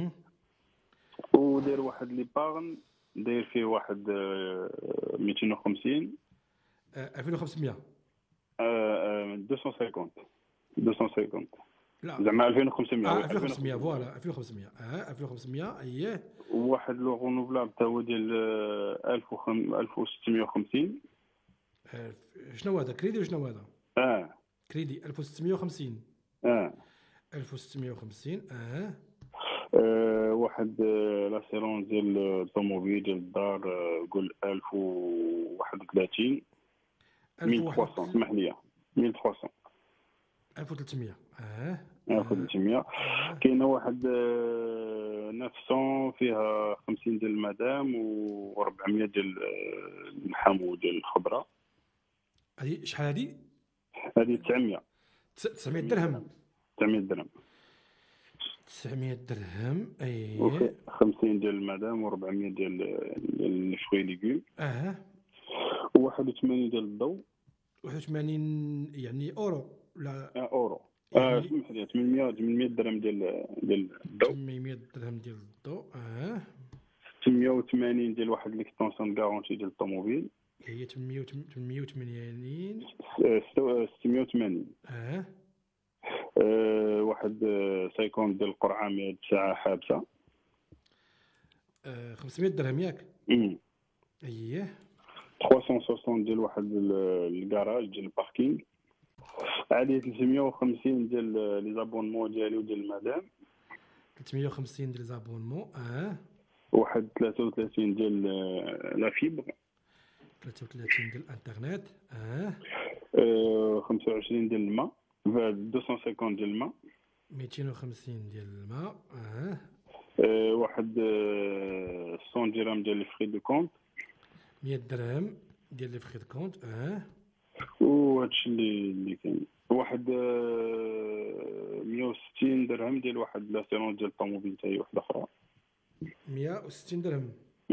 ودير واحد لي باغن داير فيه واحد 250. 2500. 250 لا زعما 2500. 2500 فوالا 2500. 2500. وواحد لو رونوفلابل تا هو ديال 1650. شنو هذا كريدي وشنو هذا؟ كريدي 1650. 1650. واحد لاسيرون ديال الطوموبيل ديال الدار قول 1031. 1300 سمح لي 1300. 1300. 1300. كاينه واحد 900 فيها 50 ديال المدام و400 ديال اللحم وديال الخضره. هذه شحال هذه 900 درهم. 900 درهم. 900 درهم. 50 ديال المدام و400 ديال الفروي ليغوم. 81 ديال الضوء. 81 يعني اورو ولا اورو. سمح لي 800 درهم ديال الضوء. 800 درهم ديال الضوء. 680 ديال واحد ليكستونسيون غارونتي ديال الطوموبيل. هي 880. 680. واحد 50 ديال القرعه 100 ساعه حابسه. 500 درهم ياك. 360 ديال واحد الكراج ديال الباركينغ. عادي 350 ديال لي زابونمون ديالي وديال المدام. 350 ديال زابونمون. واحد 33 ديال لا فيبر. 33 ديال الانترنت. 25 ديال الماء. 250 ديال الماء. 250 ديال الماء. واحد 100 درهم ديال لي فري دو كونت. 100 درهم ديال لي فري دو كونت. وهادشي اللي كاين. واحد 160 درهم ديال واحد لاسيرون ديال الطوموبيل تاعي واحده اخرى. 160 درهم.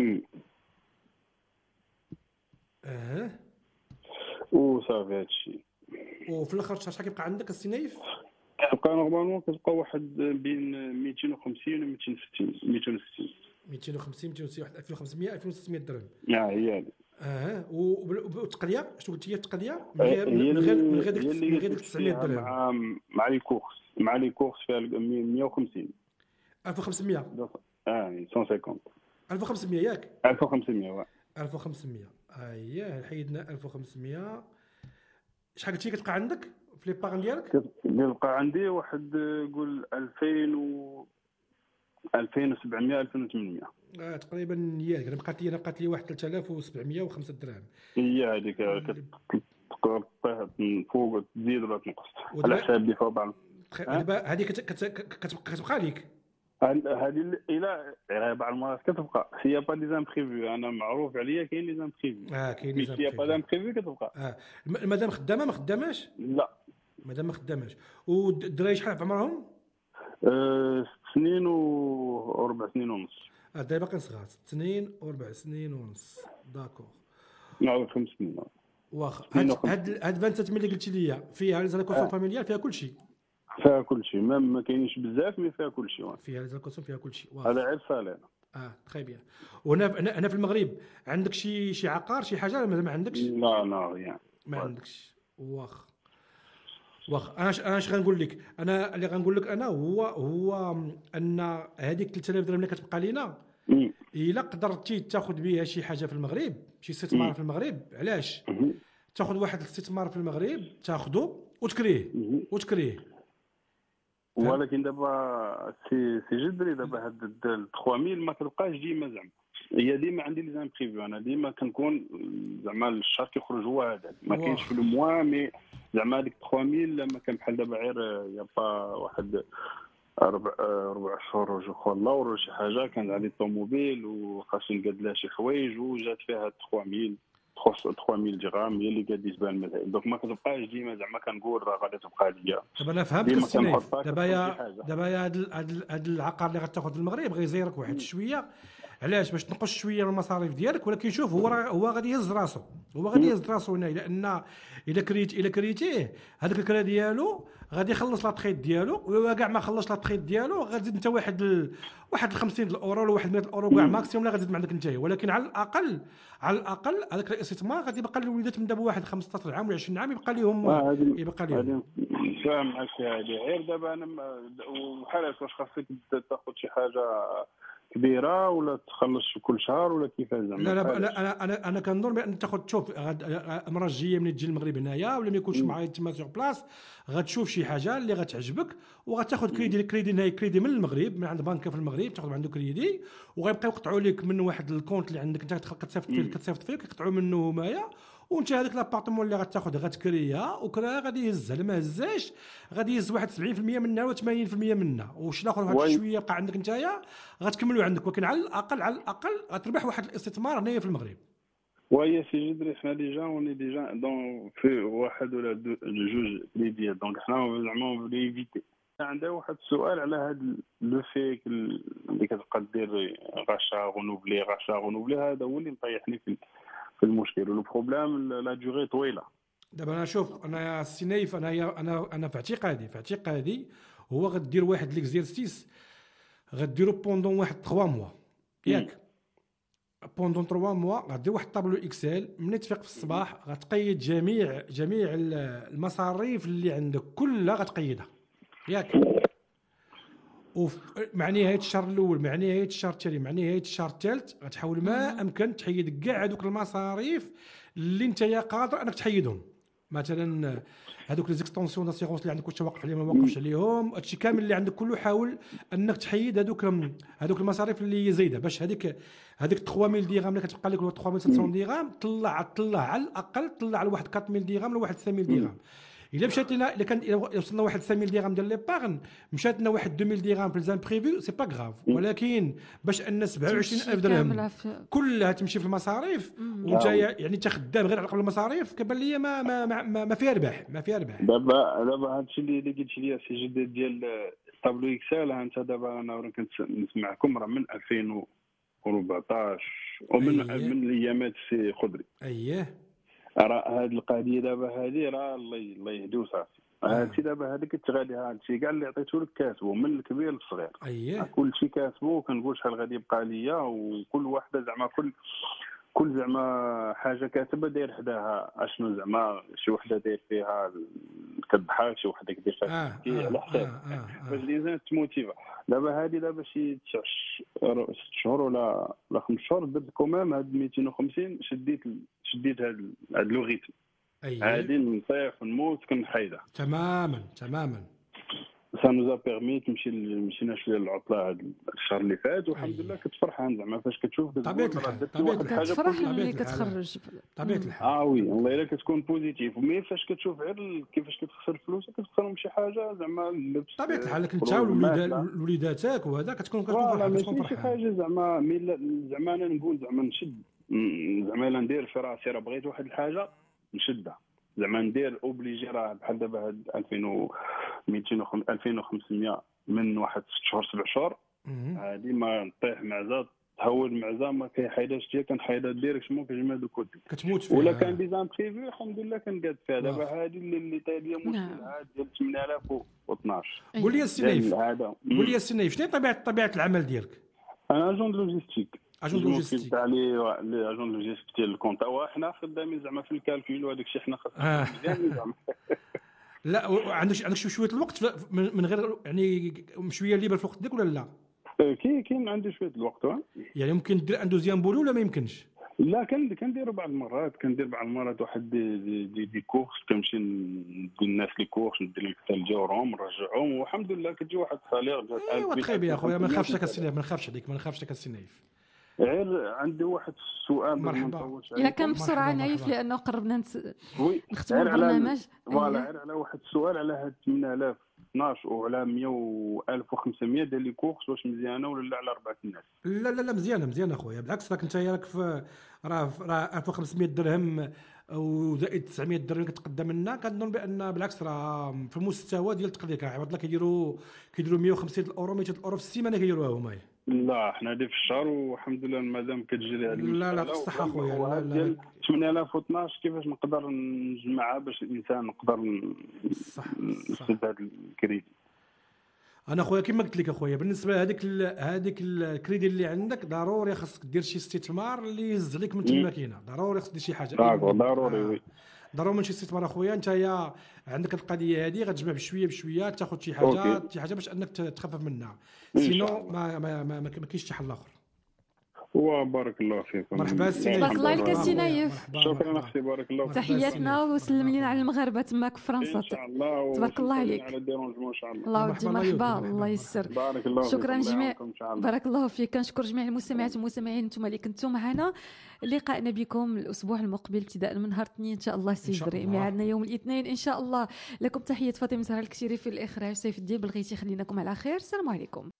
وصافي هادشي. وفي الاخر شحال كيبقى عندك السي نايف؟ كتبقى نورمالمون كتبقى واحد بين 250 و 260. 250 260 واحد 2500 2600 درهم. هي هذه. والتقنيه شنو قلت هي التقنيه من غير ديك 900 درهم مع لي كورس فيها 150. 1500. 150. 1500 ياك. 1500 1500. حيدنا 1500. شحال قلتي كتبقى عندك في لي باغ ديالك؟ كيبقى عندي واحد قول 2700 2800. تقريبا هي انا بقات لي واحد 3705 درهم. هي هذيك كتبقى فوق تزيد ولا تنقص على حساب لي فوق. دابا هذه كتبقى ليك. هذه الى بعض المرات كتبقى هي با لي زامبريفو. انا معروف عليا كاين لي زامبريفو. كاين لي زامبريفو. با زامبريفو كتبقى. المدام خدامه ما خداماش؟ لا مادام ما خداماش. والدراري شحال في عمرهم؟ 6 سنين و 4 سنين ونص. الدراري باقي صغار 6 سنين و 4 سنين ونص. داكور. نعم 5 سنين. واخا هاد 27 اللي قلتي لي فيها لي زالكوسيون فاميليال فيها كلشي. فيها كلشي ما كاينش بزاف مي فيها كلشي. فيها لي زالكوسيون فيها كلشي. هذا عيب صالح. تري بيان. وهنا انا في المغرب عندك شي عقار شي حاجه ولا ما عندكش؟ لا يعني ما عندكش. واخ انا اش غنقول لك، انا اللي غنقول لك انا هو ان هذيك 3000 درهم اللي كتبقى لينا الا قدرتي تاخذ بها شي حاجه في المغرب، شي استثمار في المغرب. علاش؟ تاخذ واحد الاستثمار في المغرب تاخذه وتكريه ولكن دابا سي جدري دابا هاد 3000 ما كتبقاش ديما زعما. هي ديما عندي لي زامبريفي، انا ديما كنكون زعما الشهر كيخرج هو هذا، ما كاينش في الموا مي زعما هذيك 3000 ما كان بحال دابا غير يا با واحد 4 شهور جو خو الله ولا شي حاجه كان عندي طوموبيل وخاصني نقاد لها شي حوايج وجات فيها 3000 درهم هي اللي قادي تبان مثلا. دونك ما كتبقاش ديما زعما كنقول راه غادي تبقى ليا. دابا انا فهمت السينيف. دابا هاد العقار اللي غتاخذ في المغرب غيزيرك واحد شويه. علاش؟ باش تنقص شويه من المصاريف ديالك. ولكن شوف هو غادي يهز راسو، هنا لان الا كريتيه هذاك الكرا ديالو غادي يخلص لا تخيط ديالو، وكاع ما خلص لا تخيط ديالو غادي انت واحد 50 الاورو ولا واحد 100 الاورو كاع ماكسيموم اللي غادي تزيد عندك انت. ولكن على الاقل هذاك الاستثمار غادي يبقى للوليدات من دابا واحد 15 عام ولا 20 عام يبقى لهم فاهم معك هذه. غير دابا انا وحالات واش خاصك تاخذ شي حاجه كبيره ولا تخلص كل شهر ولا كيفاش زعما؟ لا انا كنظن بان تاخذ تشوف المره الجايه ملي تجي المغرب هنايا ولا ما يكونش معايا تما سور بلاص غتشوف شي حاجه اللي غتعجبك وغتاخذ كريدي من المغرب، من عند بنكه في المغرب تاخذ عنده كريدي وغيبقاو يقطعوا لك من واحد الكونت اللي عندك انت كتصيفط فيه كيقطعوا منه همايا. وانت هذاك لابارتمون اللي غتاخذ غتكريها وكرا غادي يهزها. ما هزاش غادي يهز واحد 70% منها ولا 80% منها وش الاخر واحد شويه يبقى عندك نتايا غتكملوا عندك. ولكن على الاقل غتربح واحد الاستثمار هنايا في المغرب. وهي سي جدري حنا وني ديجا دون في واحد ولا جوج كريديات. دونك حنا زعما ليفيتي. عندها واحد السؤال على هذا لو فيك اللي كتبقى دير غاشا غونوفلي هذا هو اللي مطيحني في المشكل ولو بروبليم لا دوري طويله. دابا انا شوف انا السينيف انا في اعتقادي هو غدير واحد ليكزيرسيس غديرو بوندون واحد 3 موا ياك. بوندون 3 موا غدير واحد طابلو اكسل ملي تفيق في الصباح غتقيد جميع المصاريف اللي عندك كلها غتقيدها ياك. مع نهايه الشهر الاول مع نهايه الشهر الثاني مع نهايه الشهر الثالث غتحاول ما امكن تحيد كاع هذوك المصاريف اللي انت قادر انك تحيدهم. مثلا هذوك لي زيكستونسيون داسيغونس اللي عندك واش واقف عليهم ما واقفش عليهم هادشي كامل اللي عندك كله حاول انك تحيد هذوك المصاريف اللي هي زايده باش هذيك 3000 درهم اللي كتبقى لك ولا 3700 درهم طلع على الاقل طلع على واحد 4000 درهم ولا واحد 5000 درهم. الا مشات لنا الا وصلنا واحد 5000 درهم ديال ليبارن مشات لنا واحد 2000 درهم في الزام بريفي سي با غراف. ولكن باش ان 27000 درهم كلها تمشي في المصاريف وانت يعني انت خدام غير على قبل المصاريف كبان ليا ما فيها ربح دابا هادشي اللي قلت لي سي جديد ديال طابلو اكسل. ها انت دابا انا كنت نسمعكم راه من 2014 ومن الايامات سي خضري. راه هاد القضيه دابا هذه راه الله يهدي وصافي. هادشي دابا هذيك التغادي هادشي كاع اللي عطيته لك كاتبه من الكبير للصغير. كل شيء كاتبه وكنقول شحال غادي يبقى ليا وكل واحده زعما كل زعما حاجه كاتبه داير حداها اشنو زعما شي وحده داير فيها كتضحك شي وحده كدير فيها على حساب باش الانسان تموتيفا. دابا هذه دابا شي 6 شهور ولا 5 شهور درت كومام هاد 250 شديت هاد لو ريتم هادي نطيح ونموت كنحيدها تماما. سا نوزا بيرمي مشينا شويه للعطله هذا الشهر اللي فات والحمد لله كنت فرحان زعما فاش كتشوف طبيعه الحال تفرح ملي كتخرج طبيعه الحال. وي والله الا كتكون بوزيتيف. ومي فاش كتشوف غير كيفاش كتخسر فلوس كتخسرهم شي حاجه زعما اللبس طبيعه الحال لكن انت وليداتك وهذا كتكون فرحان شي حاجه زعما زعما انا نقول زعما نشد زعما الا ندير في راسي راه بغيت واحد الحاجه نشدها زعما ندير اوبليجي. راه بحال دابا هاد 2500 من واحد 6 شهور 7 شهور هادي ما نطيح معزه تهول معزه ما كيحيدهاش. كنحيدها ديريكتمون كنجمع دو كوتي كتموت فيها. ولا كان دي زام بريفي الحمد لله كنقاد فيها. دابا هادي اللي طايب ليا مشكل عاد ديال 8012. قول لي السنيف شنو طبيعه العمل ديالك؟ انا اجون لوجيستيك تاع لي اجون لوجيستيك ديال الكونطا، وحنا خدامين زعما في الكالكول وهذاك الشيء حنا خدامين زعما. لا عندك شويه الوقت من غير يعني شويه ليبر في الوقت ديك ولا لا؟ كاين عندي شويه الوقت. يعني ممكن دير ان دوزيام بولو ولا ما يمكنش؟ لا كندير بعض المرات واحد دي كورس، كنمشي ندير الناس لي كورس، ندير لهم حتى الجورهم نرجعهم، والحمد لله كتجي واحد الصالير. ايوا تخيب يا خويا، ما نخافش كالسنايف، ما نخافش عليك، ما نخافش كالسنايف. غير عندي واحد السؤال مرحبا. الا كان بسرعه نايف لانه قربنا نختموا البرنامج. فوالا غير على واحد السؤال على هاد 8012 وعلى 10001500 ديال لي كورس، واش مزيانه ولا لا على 4 الناس؟ لا مزيانه اخويا، بالعكس راك انت راك في راه 1500 درهم وزائد 900 درهم كتقدم لنا. كنظن بان بالعكس راه في المستوى ديال التقدير. عباد الله كيديروا 150 الاورو 200 الاورو في السيمانه كيديروها هما. لا حنا هذه في الشهر والحمد لله مادام كتجري هذه. لا بصح اخويا. لا 8012 كيفاش نقدر نجمعها باش الانسان نقدر نسد هذا الكريدي؟ انا خويا كما قلت لك اخويا، بالنسبه لهذيك الكريدي اللي عندك ضروري خاصك دير شي استثمار اللي يهز لك من تما كاينه، ضروري خاصك دير شي حاجه. ضروري ضروري ماشي استثمار اخويا. انت عندك القضيه هذه غتجمع بشويه تاخذ شي حاجه باش انك تخفف منها، سينو ما كاينش شي حل اخر. بارك الله فيكم. مرحبا سي بارك الله عليك سي نايف. شكرا اختي، بارك الله فيك. تحياتنا وسلم لينا على المغاربه تماك في فرنسا. ان شاء الله. تبارك الله عليك. على الديرونجمون ان شاء الله. الله ودي مرحبا، الله يسر. بارك الله شكرا جميع. بارك الله فيك. كنشكر جميع المستمعات والمستمعين انتم اللي كنتوا معنا. لقاءنا بكم الاسبوع المقبل ابتداء من نهار الاثنين ان شاء الله. سيدري ميعادنا يوم الاثنين ان شاء الله. لكم تحيه فاطمه زهراء الكشيري في الاخراج، سيف الدين بلغيتي. خليناكم على خير، السلام عليكم.